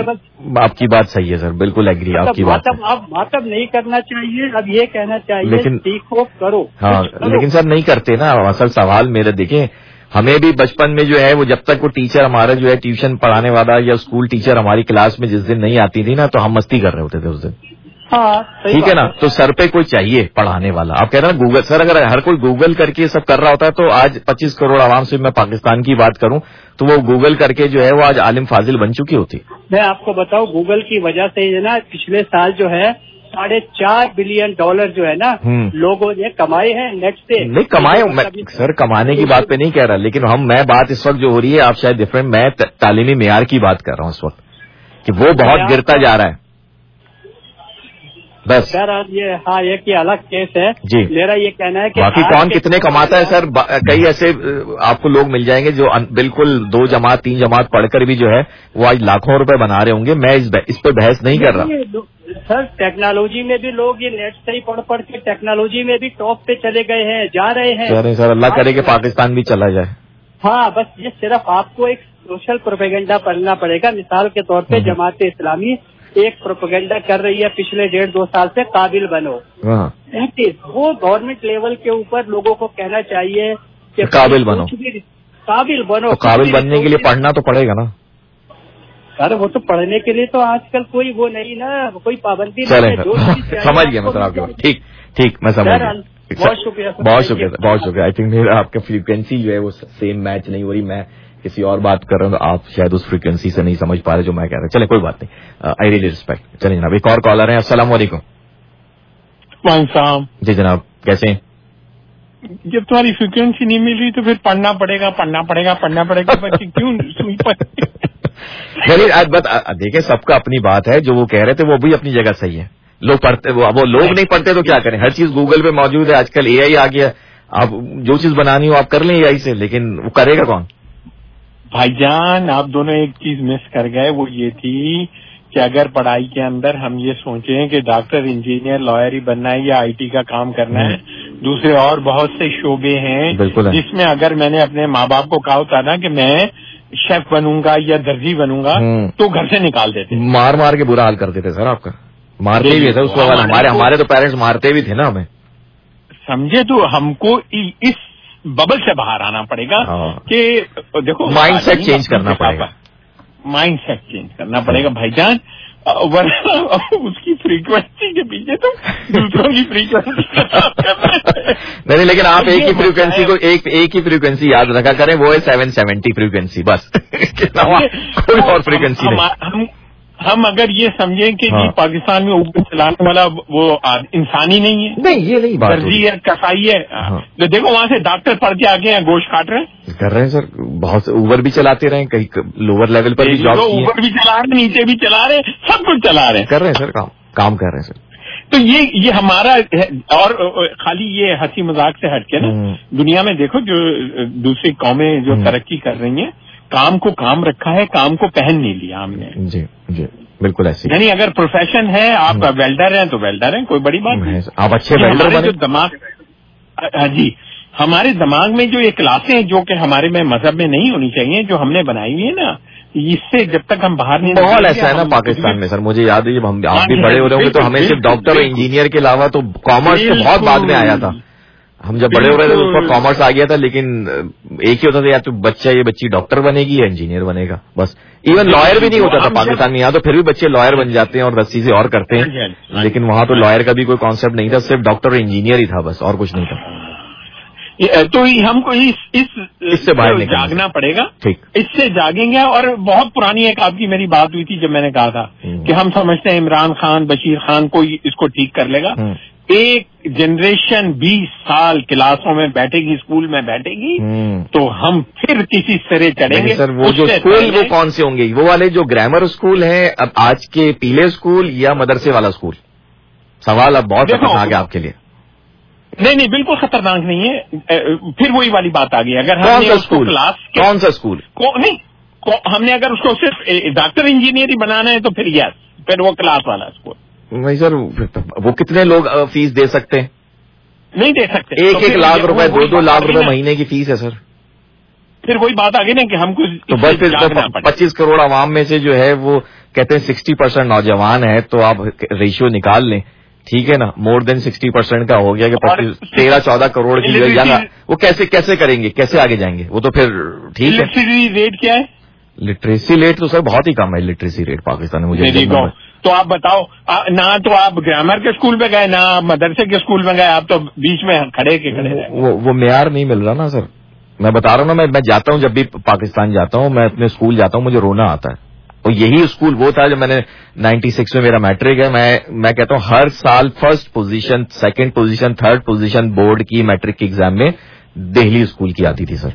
آپ کی بات صحیح ہے سر, بالکل ایگری آپ کی بات. اب ماتب نہیں کرنا چاہیے, اب یہ کہنا چاہیے سیکھو کرو. ہاں لیکن سر نہیں کرتے نا. اصل سوال میرا دیکھیں, ہمیں بھی بچپن میں جو ہے وہ جب تک وہ ٹیچر ہمارا جو ہے ٹیوشن پڑھانے والا یا اسکول ٹیچر ہماری کلاس میں جس دن نہیں آتی تھی نا, تو ہم مستی کر رہے ہوتے تھے اس دن. ہاں ٹھیک ہے نا. تو سر پہ کوئی چاہیے پڑھانے والا. آپ کہہ رہے ہیں گوگل, سر اگر ہر کوئی گوگل کر کے سب کر رہا ہوتا ہے تو آج پچیس کروڑ عوام سے میں پاکستان کی بات کروں تو وہ گوگل کر کے جو ہے وہ آج عالم فاضل بن چکی ہوتی. میں آپ کو بتاؤں گوگل کی وجہ سے جو نا پچھلے سال جو ہے ساڑھے چار بلین ڈالر جو ہے نا لوگوں نے کمائے ہیں نیٹ سے. نہیں کمائے, سر کمانے کی بات پہ نہیں کہہ رہا, لیکن ہم میں بات اس وقت جو ہو رہی ہے آپ شاید ڈفرینٹ, میں تعلیمی معیار کی بات کر رہا ہوں اس وقت کہ وہ بہت گرتا جا رہا ہے. بس سر یہ ہاں ایک یہ الگ کیس ہے. جی میرا یہ کہنا ہے کہ باقی کون کتنے کماتا ہے سر. کئی ایسے آپ کو لوگ مل جائیں گے جو بالکل دو جماعت تین جماعت پڑھ کر بھی جو ہے وہ آج لاکھوں روپے بنا رہے ہوں گے. میں اس پہ بحث نہیں کر رہا. سر ٹیکنالوجی میں بھی لوگ یہ نیٹ سے ہی پڑھ پڑھ کے ٹیکنالوجی میں بھی ٹاپ پہ چلے گئے ہیں, جا رہے ہیں. سر اللہ کرے کہ پاکستان بھی چلا جائے. ہاں بس یہ صرف آپ کو ایک سوشل پروپیگنڈا پڑھنا پڑے گا. مثال کے طور پہ جماعت اسلامی ایک پروپیگنڈا کر رہی ہے پچھلے ڈیڑھ دو سال سے, قابل بنو. وہ گورنمنٹ لیول کے اوپر لوگوں کو کہنا چاہیے کہ قابل بنو, قابل بنو. قابل بننے کے لیے پڑھنا تو پڑے گا نا. سر وہ تو پڑھنے کے لیے تو آج کل کوئی وہ نہیں نا, کوئی پابندی نہیں. سمجھ گیا میں سر آپ کی بات. ٹھیک ٹھیک میں سمجھ گیا. بہت شکریہ بہت شکریہ بہت شکریہ. آئی تھنک میرا آپ کا فریکوینسی جو ہے وہ سیم میچ نہیں ہو رہی. میں کسی اور بات کر رہا ہوں, آپ شاید اس فریکوینسی سے نہیں سمجھ پا رہے جو میں کہہ رہا ہوں. چلے کوئی بات نہیں, آئی ریلی ریسپیکٹ. چلیں جناب ایک اور کالر ہیں. السلام علیکم. وعلیکم السلام. جی جناب کیسے ہیں؟ جب تمہاری فریکوینسی نہیں مل رہی تو پھر پڑھنا پڑے گا پڑھنا پڑے گا پڑھنا پڑے گا بچے کیوں دیکھیں سب کا اپنی بات ہے. جو وہ کہہ رہے تھے وہ بھی اپنی جگہ صحیح ہے. لوگ پڑھتے, وہ لوگ نہیں پڑھتے تو کیا کریں. ہر چیز گوگل پہ موجود ہے. آج کل اے آئی آ گیا, آپ جو چیز بنانی ہو آپ کر لیں اے آئی سے, لیکن وہ کرے گا کون؟ بھائی جان آپ دونوں ایک چیز مس کر گئے, وہ یہ تھی کہ اگر پڑھائی کے اندر ہم یہ سوچیں کہ ڈاکٹر انجینئر لائر ہی بننا ہے یا آئی ٹی کا کام کرنا ہے, دوسرے اور بہت سے شعبے ہیں جس میں اگر میں نے اپنے ماں باپ کو کہا ہوتا نا کہ میں شیف بنوں گا یا درزی بنوں گا تو گھر سے نکال دیتے, مار مار کے برا حال کر دیتے سر. آپ کا مارتے بھی تھے اس وقت, ہمارے ہمارے تو پیرنٹس مارتے بھی تھے نا ہمیں, سمجھے. تو ہم کو اس ببل سے باہر آنا پڑے گا کہ دیکھو مائنڈ سیٹ چینج کرنا پڑے گا. مائنڈ سیٹ چینج کرنا پڑے گا بھائی جان, ورنہ اس کی فریکوینسی کے پیچھے تو دوسروں کی فریکوینسی نہیں. لیکن آپ ایک ہی فریکوینسی کو ایک ایک ہی فریکوینسی یاد رکھا کریں, وہ ہے سیون سیونٹی فریکوینسی بس, کوئی اور فریکوینسی نہیں. ہم اگر یہ سمجھیں کہ جی پاکستان میں اوپر چلانے والا وہ انسانی نہیں ہے, نہیں یہ نہیں بات, درزی ہے کسائی ہے, تو دیکھو وہاں سے ڈاکٹر پڑھ کے آگے ہیں گوشت کاٹ رہے ہیں, کر رہے ہیں سر. بہت سے اوبر بھی چلاتے رہے, کہیں لوور لیول پر بھی جاب کی, اوبر بھی چلا رہے, نیچے بھی چلا رہے, سب کچھ چلا رہے ہیں, کر رہے ہیں سر کام کام کر رہے ہیں سر. تو یہ یہ ہمارا اور خالی یہ ہنسی مذاق سے ہٹ کے نا دنیا میں دیکھو جو دوسری قومیں جو ترقی کر رہی ہیں کام کو کام رکھا ہے, کام کو پہن نہیں لیا ہم نے. جی جی بالکل ایسے. یعنی اگر پروفیشن ہے آپ کا ویلڈر ہیں تو ویلڈر ہیں, کوئی بڑی بات نہیں. آپ اچھے ویلڈر بنے. جو دماغ جی ہمارے دماغ میں جو یہ کلاسیں جو کہ ہمارے میں مذہب میں نہیں ہونی چاہیے جو ہم نے بنائی ہوئی ہے نا, اس سے جب تک ہم باہر نہیں ماحول ایسا ہے نا پاکستان میں سر. مجھے یاد ہے جب ہم آپ بھی بڑے ہو رہے ہوں گے تو ہمیں صرف ڈاکٹر اور انجینئر کے علاوہ تو کامرس تو بہت بعد میں آیا تھا. ہم جب بڑے ہو رہے تھے تو اس پر کامرس آ گیا تھا, لیکن ایک ہی ہوتا تھا یا تو بچہ یہ بچی ڈاکٹر بنے گی یا انجینئر بنے گا بس. ایون لائر بھی نہیں ہوتا تھا پاکستان میں. یہاں تو پھر بھی بچے لائر بن جاتے ہیں اور رسی سے اور کرتے ہیں, لیکن وہاں تو لائر کا بھی کوئی کانسیپٹ نہیں تھا, صرف ڈاکٹر اور انجینئر ہی تھا بس, اور کچھ نہیں تھا. تو ہم کو اس اس سے باہر جاگنا پڑے گا. اس سے جاگیں گے. اور بہت پرانی ایک آپ کی میری بات ہوئی تھی جب میں نے کہا تھا کہ ہم سمجھتے ہیں عمران خان بشیر خان کوئی اس کو ٹھیک کر لے گا. ایک جنریشن بیس سال کلاسوں میں بیٹھے گی, اسکول میں بیٹھے گی, تو ہم پھر کسی سرے چڑھیں گے. سر وہ جو اسکول وہ کون سے ہوں گے, وہ والے جو گرامر اسکول ہیں اب آج کے پیلے اسکول یا مدرسے والا اسکول؟ سوال اب بہت خطرناک ہے آپ کے لیے. نہیں نہیں بالکل خطرناک نہیں ہے. پھر وہی والی بات آ گئی. اگر ہم نے اس کو کلاس کون سا اسکول نہیں ہم نے اگر اس کو صرف ڈاکٹر انجینئر ہی بنانا ہے تو پھر یس پھر وہ کلاس والا اسکول. نہیں سر وہ کتنے لوگ فیس دے سکتے ہیں؟ نہیں دے سکتے. ایک ایک لاکھ روپے دو دو لاکھ روپے مہینے کی فیس ہے سر. پھر وہی بات آ گئی نا کہ ہم کو تو بس پچیس کروڑ عوام میں سے جو ہے وہ کہتے ہیں سکسٹی پرسینٹ نوجوان ہے, تو آپ ریشیو نکال لیں. ٹھیک ہے نا, مور دین سکسٹی پرسینٹ کا ہو گیا کہ تیرہ چودہ کروڑ کی جو ہے وہ کیسے کیسے کریں گے, کیسے آگے جائیں گے؟ وہ تو پھر ٹھیک ہے. لٹریسی ریٹ کیا ہے؟ لٹریسی ریٹ تو سر بہت ہی کم ہے لٹریسی ریٹ پاکستان میں. مجھے تو آپ بتاؤ نہ تو آپ گرامر کے اسکول میں گئے نہ مدرسے کے اسکول میں گئے, آپ تو بیچ میں کھڑے کے کھڑے رہے. وہ وہ معیار نہیں مل رہا نا سر. میں بتا رہا ہوں نا, میں میں جاتا ہوں جب بھی پاکستان جاتا ہوں, میں اپنے اسکول جاتا ہوں, مجھے رونا آتا ہے. اور یہی اسکول وہ تھا جب میں نے نائنٹی سکس میں میرا میٹرک ہے. میں میں کہتا ہوں ہر سال first position, second position, third position board کی میٹرک کی ایگزام میں دہلی اسکول کی آتی تھی سر.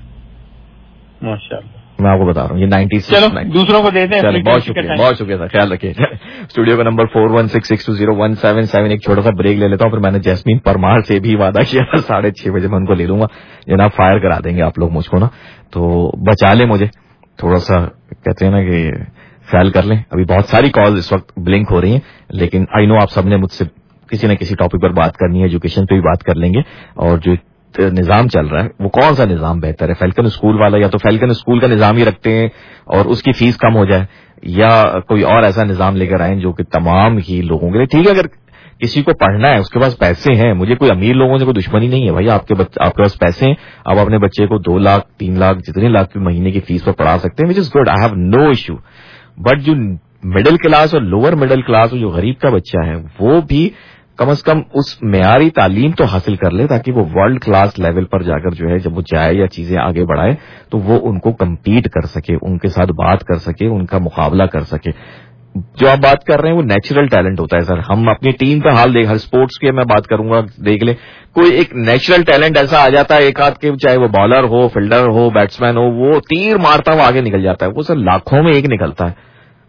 ماشاء اللہ. میں آپ کو بتا رہا ہوں یہ نائنٹی سکس دوسروں کو دیتے ہیں. بہت شکریہ بہت شکریہ سر, خیال رکھیے. اسٹوڈیو کا number four one six six two zero one seven seven. ایک چھوٹا سا بریک لے لیتا ہوں, پھر میں نے جیسمین پرمار سے بھی وعدہ کیا تھا ساڑھے چھ بجے میں ان کو لے لوں گا. جناب فائر کرا دیں گے آپ لوگ مجھ کو نا, تو بچا لیں مجھے تھوڑا سا, کہتے ہیں نا کہ خیال کر لیں. ابھی بہت ساری کال اس وقت بلنک ہو رہی ہیں, لیکن آئی نو آپ سب نے مجھ سے کسی نہ کسی ٹاپک پر بات کرنی ہے. ایجوکیشن پہ بھی بات کر لیں گے, اور جو نظام چل رہا ہے وہ کون سا نظام بہتر ہے, فیلکن اسکول والا, یا تو فیلکن اسکول کا نظام ہی رکھتے ہیں اور اس کی فیس کم ہو جائے, یا کوئی اور ایسا نظام لے کر آئیں جو کہ تمام ہی لوگوں کے لیے ٹھیک ہے. اگر کسی کو پڑھنا ہے, اس کے پاس پیسے ہیں, مجھے کوئی امیر لوگوں سے کوئی دشمنی نہیں ہے بھائی, آپ کے آپ کے پاس پیسے ہیں, آپ اپنے بچے کو دو لاکھ تین لاکھ جتنے لاکھ مہینے کی فیس پر پڑھا سکتے ہیں, which is good, I have no issue. But جو مڈل کلاس اور لوور مڈل کلاس جو غریب کا بچہ ہے وہ بھی کم از کم اس معیاری تعلیم تو حاصل کر لے, تاکہ وہ ورلڈ کلاس لیول پر جا کر جو ہے جب وہ جائے یا چیزیں آگے بڑھائے تو وہ ان کو کمپیٹ کر سکے, ان کے ساتھ بات کر سکے, ان کا مقابلہ کر سکے. جو آپ بات کر رہے ہیں وہ نیچرل ٹیلنٹ ہوتا ہے سر. ہم اپنی ٹیم کا حال دیکھ, ہر اسپورٹس کے میں بات کروں گا, دیکھ لیں کوئی ایک نیچرل ٹیلنٹ ایسا آ جاتا ہے ایک آدھ کے, چاہے وہ بالر ہو, فیلڈر ہو, بیٹسمین ہو, وہ تیر مارتا ہوا آگے نکل جاتا ہے. وہ سر لاکھوں میں ایک نکلتا ہے.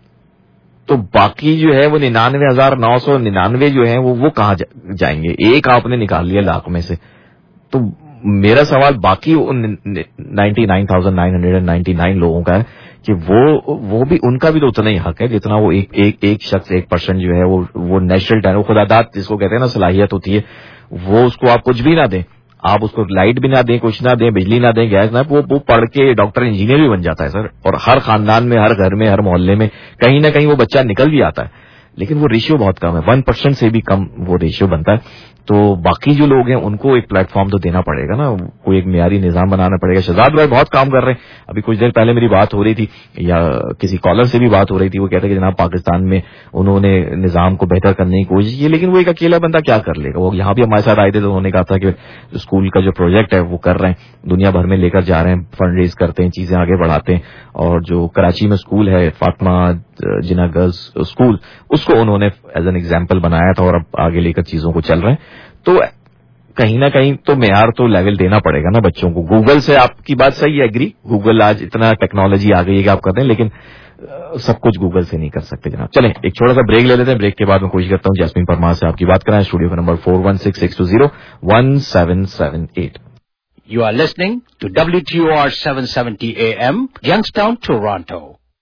تو باقی جو ہے وہ ننانوے ہزار نو سو ننانوے جو ہیں وہ وہ کہاں جائیں گے؟ ایک آپ نے نکال لیا لاکھ میں سے. تو میرا سوال باقی ninety nine thousand nine hundred and ninety nine لوگوں کا ہے کہ وہ وہ بھی ان کا بھی تو اتنا ہی حق ہے جتنا وہ ایک ایک ایک شخص ایک پرسنٹ جو ہے وہ وہ نیچرل ٹیلنٹ, خدا داد جس کو کہتے ہیں نا صلاحیت ہوتی ہے, وہ اس کو آپ کچھ بھی نہ دیں, آپ اس کو لائٹ بھی نہ دیں, کچھ نہ دیں, بجلی نہ دیں, گیس نہ, وہ وہ پڑھ کے ڈاکٹر انجینئر بھی بن جاتا ہے سر. اور ہر خاندان میں, ہر گھر میں, ہر محلے میں کہیں نہ کہیں وہ بچہ نکل بھی آتا ہے. لیکن وہ ریشیو بہت کم ہے, ون پرسینٹ سے بھی کم وہ ریشیو بنتا ہے. تو باقی جو لوگ ہیں ان کو ایک پلیٹ فارم تو دینا پڑے گا نا, کوئی ایک معیاری نظام بنانا پڑے گا. شہزاد بھائی بہت کام کر رہے ہیں. ابھی کچھ دیر پہلے میری بات ہو رہی تھی, یا کسی کالر سے بھی بات ہو رہی تھی, وہ کہتے ہیں کہ جناب پاکستان میں انہوں نے نظام کو بہتر کرنے کی کوشش کی, لیکن وہ ایک اکیلا بندہ کیا کر لے گا. وہ یہاں بھی ہمارے ساتھ آئے تھے تو انہوں نے کہا تھا کہ اسکول کا جو پروجیکٹ ہے وہ کر رہے ہیں, دنیا بھر میں لے کر جا رہے ہیں, فنڈ ریز کرتے ہیں, چیزیں آگے بڑھاتے ہیں. اور جو کراچی میں اسکول ہے فاطمہ جناح گرلز اسکول, اس کو انہوں نے ایز این ایگزامپل بنایا تھا, اور اب آگے لے کر چیزوں کو چل رہے ہیں. تو कहीं ना कहीं तो मेयार तो लेवल देना पड़ेगा ना बच्चों को. गूगल से आपकी बात सही है, एग्री. गूगल आज इतना टेक्नोलॉजी आ गई है कि आप करते हैं, लेकिन सब कुछ गूगल से नहीं कर सकते जनाब. चलें एक छोटा सा ब्रेक ले लेते हैं. ब्रेक के बाद मैं कोशिश करता हूँ जैस्मीन परमार से आपकी बात कराएं. स्टूडियो का number four one six six two zero one seven seven eight. You are listening to W T O R seven seventy A M, Youngstown, Toronto.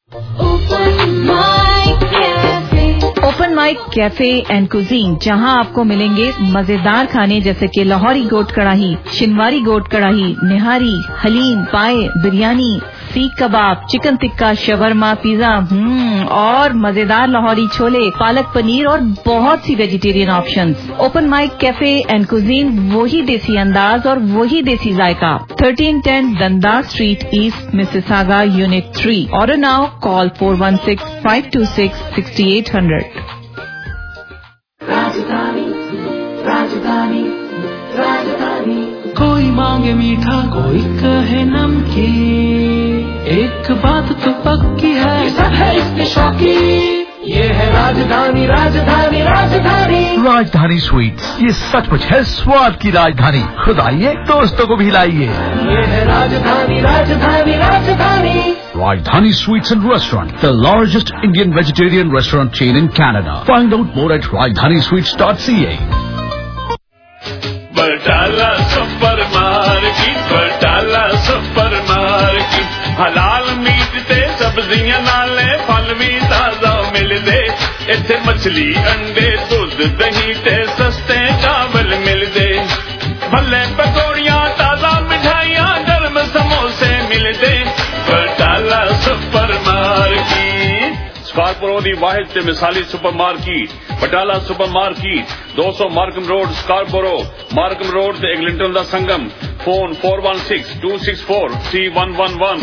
Open mic cafe and cuisine, जहां आपको मिलेंगे मजेदार खाने जैसे कि लाहौरी गोट कढ़ाई, शिनवारी गोट कढ़ाई, निहारी, haleem, paya, biryani, seekh kebab, chicken tikka, shawarma, pizza, हम्म और मजेदार लाहौरी छोले, पालक पनीर और बहुत सी vegetarian options. Open mic cafe and cuisine, वही देसी अंदाज और वही देसी जायका. Thirteen ten Dundas street east, Mississauga, unit three. Order now. Call four one six five two six sixty eight hundred. Rajdhani Rajdhani राजधानी. कोई मांगे मीठा, कोई कहे नमकीन, एक बात तो पक्की है, ये सब है इसके शौकीन. ये है राजधानी राजधानी राजधानी. राजधानी स्वीट्स, ये सचमुच है स्वाद की राजधानी. खुद आइए, दोस्तों को भी लाइए. ये है राजधानी राजधानी राजधानी. Rajdhani Sweets and Restaurant, the largest Indian vegetarian restaurant chain in Canada. Find out more at rajdhani sweets dot c a. Batala supermarket, Batala supermarket. हलाल मीट ते सब्जियां नाले फल भी ताजा मिलदे. इत्थे मछली, अंडे, दूध, दही ते सस्ते चावल मिलदे. भले पकौड़ियां, ताजा मिठाइयां, गर्म समोसे मिलदे. Batala supermarket. स्कार्बोरो दी वाहिद ते मिसाली supermarket. Batala supermarket, दो सौ Markham road, Scarborough. Markham road ते एग्लिंटन दा संगम. Phone four one six two six four three one one one.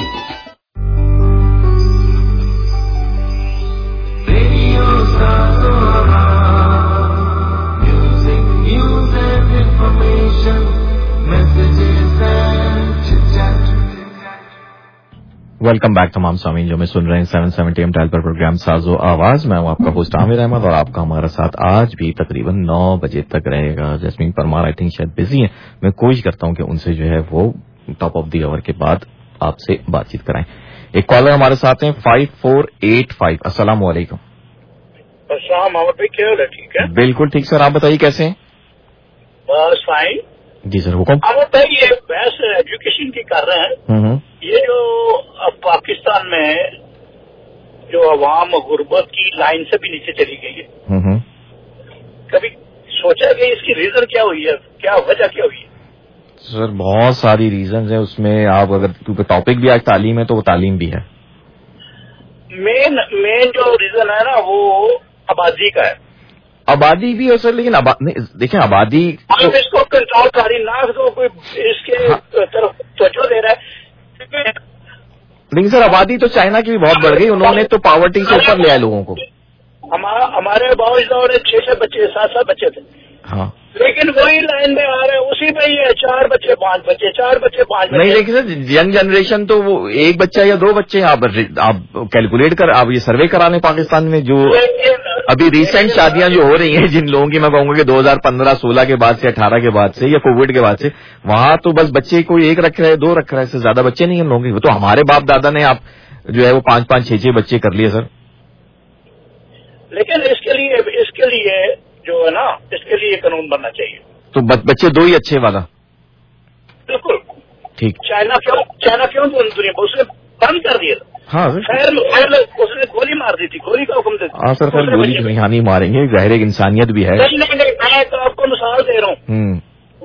Radio music news and information, messages and chit chat. Welcome back तमाम सामीन जो में सुन रहे हैं सेवन सेवेंटी एम टाइल पर प्रोग्राम साजो आवाज. मैं हूं आपका होस्ट आमिर अहमद और आपका हमारा साथ आज भी तकरीबन नौ बजे तक रहेगा. जैस्मीन परमार आई थिंक शायद बिजी हैं. मैं कोशिश करता हूं कि उनसे जो है वो टॉप ऑफ द आवर के बाद आपसे बातचीत कराएं. एक कॉलर हमारे साथ हैं फाइव फोर एट फाइव. अस्सलाम वालेकुम. अस्सलाम भाई, क्या हाल है? ठीक है, बिल्कुल ठीक सर. आप बताइए कैसे हैं? बस फाइन जी सर, हुक्म. आप बताइए, ये बहस एजुकेशन की कर रहे हैं. ये जो अब पाकिस्तान में जो अवाम गुर्बत की लाइन से भी नीचे चली गई है, कभी सोचा कि इसकी रीजन क्या हुई है, क्या वजह क्या हुई है? सर बहुत सारी रीजन है उसमें. आप अगर क्योंकि टॉपिक भी आज तालीम है तो वो तालीम भी है. मेन मेन जो रीजन है ना वो आबादी का है. आबादी भी है सर, लेकिन देखें आबादी आप तो, इसको कंट्रोल करी ना तो कोई इसके हाँ, तरफ तवज्जो दे रहा है. लेकिन सर आबादी तो चाइना की भी बहुत बढ़ गई. उन्होंने तो पॉवर्टी से ऊपर ले आया लोगों को. हमारा हमारे बावजूद छह छह बच्चे, सात सात बच्चे थे. हाँ, लेकिन वही लाइन में आ रहे हैं, उसी में ही है चार बच्चे पांच बच्चे, चार बच्चे पांच बच्चे. नहीं देखिए सर, यंग जनरेशन तो वो एक बच्चा या दो बच्चे. आप आप कैलकुलेट कर, आप ये सर्वे करा लें पाकिस्तान में जो अभी रिसेंट शादियां जो हो रही हैं जिन लोगों की, मैं कहूंगा कि दो हज़ार पंद्रह सोलह के बाद से, अठारह के बाद से या कोविड के बाद से, वहां तो बस बच्चे कोई एक रख रहा है, दो रख रहा है, इससे ज्यादा बच्चे नहीं हैं लोगों के. तो हमारे बाप दादा ने आप जो है वो पांच पांच छह छह बच्चे कर लिए सर. लेकिन इसके लिए इसके लिए जो है ना, इसके लिए कानून बनना चाहिए. तो बच्चे दो ही अच्छे वाला. बिल्कुल ठीक. चाइना क्यों चाइना क्यों दुनिया उसने बंद कर दिया. हाँ खैर उसने गोली मार दी थी, गोली का हुक्म दे. हाँ सर, खैर गोली की हानि मारेंगे, जाहिर एक इंसानियत भी है. नहीं नहीं नहीं, मैं तो आपको मिसाल दे रहा हूँ.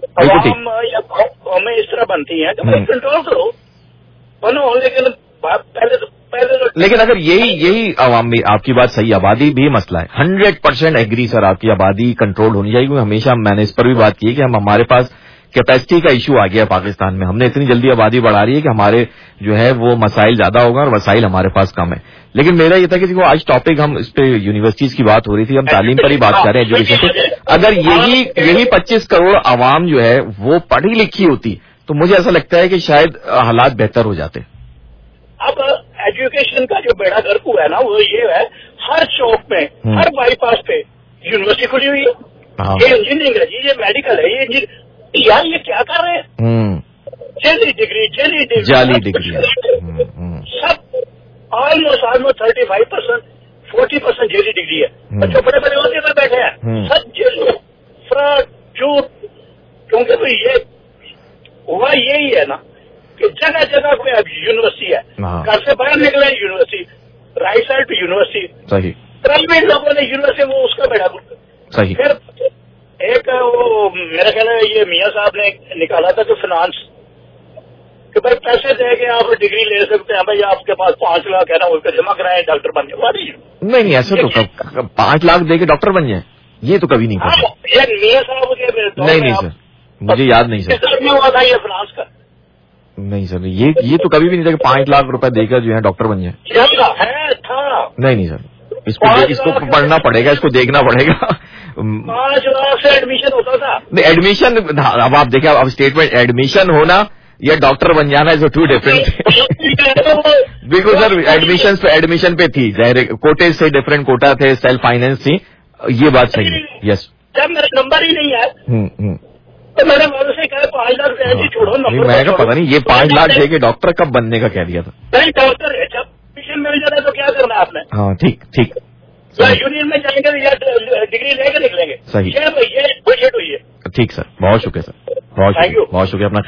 हमें इस तरह बनती है कि कंट्रोल करो बनो, लेकिन पहले तो पहले तो लेकिन अगर यही यही आवाम में, आपकी बात सही, आबादी भी मसला है. हंड्रेड परसेंट एग्री सर, आपकी आबादी कंट्रोल होनी चाहिए. क्योंकि हमेशा मैंने इस पर भी बात की है कि हम हमारे पास कैपेसिटी का इशू आ गया पाकिस्तान में. हमने इतनी जल्दी आबादी बढ़ा रही है कि हमारे जो है वो मसाइल ज्यादा होगा और वसाइल हमारे पास कम है. लेकिन मेरा ये था कि देखो आज टॉपिक हम इस पे यूनिवर्सिटीज की बात हो रही थी, हम तालीम पर ही बात कर रहे हैं, एजुकेशन पे. अगर यही यही पच्चीस करोड़ आवाम जो है वो पढ़ी लिखी होती तो मुझे ऐसा लगता है कि शायद हालात बेहतर हो जाते. अब एजुकेशन का जो बेड़ा गर्क हुआ है ना, वो ये है हर चौक में, हर बाईपास पे यूनिवर्सिटी खुली हुई है. ये इंजीनियरिंग है जी, ये मेडिकल है, ये यार ये क्या कर रहे हैं? जेली डिग्री जेली डिग्री जाली डिग्री सब almost almost thirty five percent forty percent जेली डिग्री है। और जो बड़े बड़े होते में बैठे हैं सब जेल फ्रॉड झूठ। क्योंकि भाई ये हुआ यही है ना कि जगह जगह कोई अब यूनिवर्सिटी है, घर से बाहर निकला है यूनिवर्सिटी, राइट साइड पे यूनिवर्सिटी, सही प्राइवेट लोगों ने यूनिवर्सिटी वो उसका बैठा सही। फिर एक वो मेरा ख्याल है ये मियाँ साहब ने निकाला था कि फाइनेंस कि भाई पैसे दे के आप डिग्री ले सकते हैं, भाई आपके पास पांच लाख है ना उसका जमा कराए डॉक्टर बन जाए। नहीं नहीं ऐसा तो पांच लाख दे के डॉक्टर बन जाए ये तो कभी नहीं करते। ये मियाँ साहब के नहीं नहीं सर मुझे याद नहीं सर हुआ था ये फाइनेंस का। नहीं सर ये ये तो कभी भी नहीं था कि पांच लाख रुपए देकर जो है डॉक्टर बन जाए। है था नहीं नहीं सर इसको इसको पढ़ना पड़ेगा, इसको देखना पड़ेगा। पांच लाख से एडमिशन होता था। नहीं एडमिशन अब आप देखें अब स्टेटमेंट एडमिशन होना या डॉक्टर बन जाना इज टू डिफरेंट। बिल्कुल सर एडमिशन पे एडमिशन पे थी जाहिर कोटे से डिफरेंट कोटा थे, सेल्फ फाइनेंस थी, ये बात सही है। यस जब मेरा नंबर ही नहीं है तो मैंने वालों से कहा पांच लाख से ऐसे छोड़ो नंबर। मैं क्या पता नहीं ये पांच लाख दे के डॉक्टर कब बनने का कह दिया था। नहीं डॉक्टर है जब एडमिशन मिल जाता है तो क्या करना है आपने? हाँ ठीक ठीक या यूनियन में जाएंगे या डिग्री लेकर निकलेंगे। सही ये ये बुलशिट हुई है। ठीक सर बहुत शुक्रिया सर बहुत शुक्रिया बहुत शुक्रिया अपना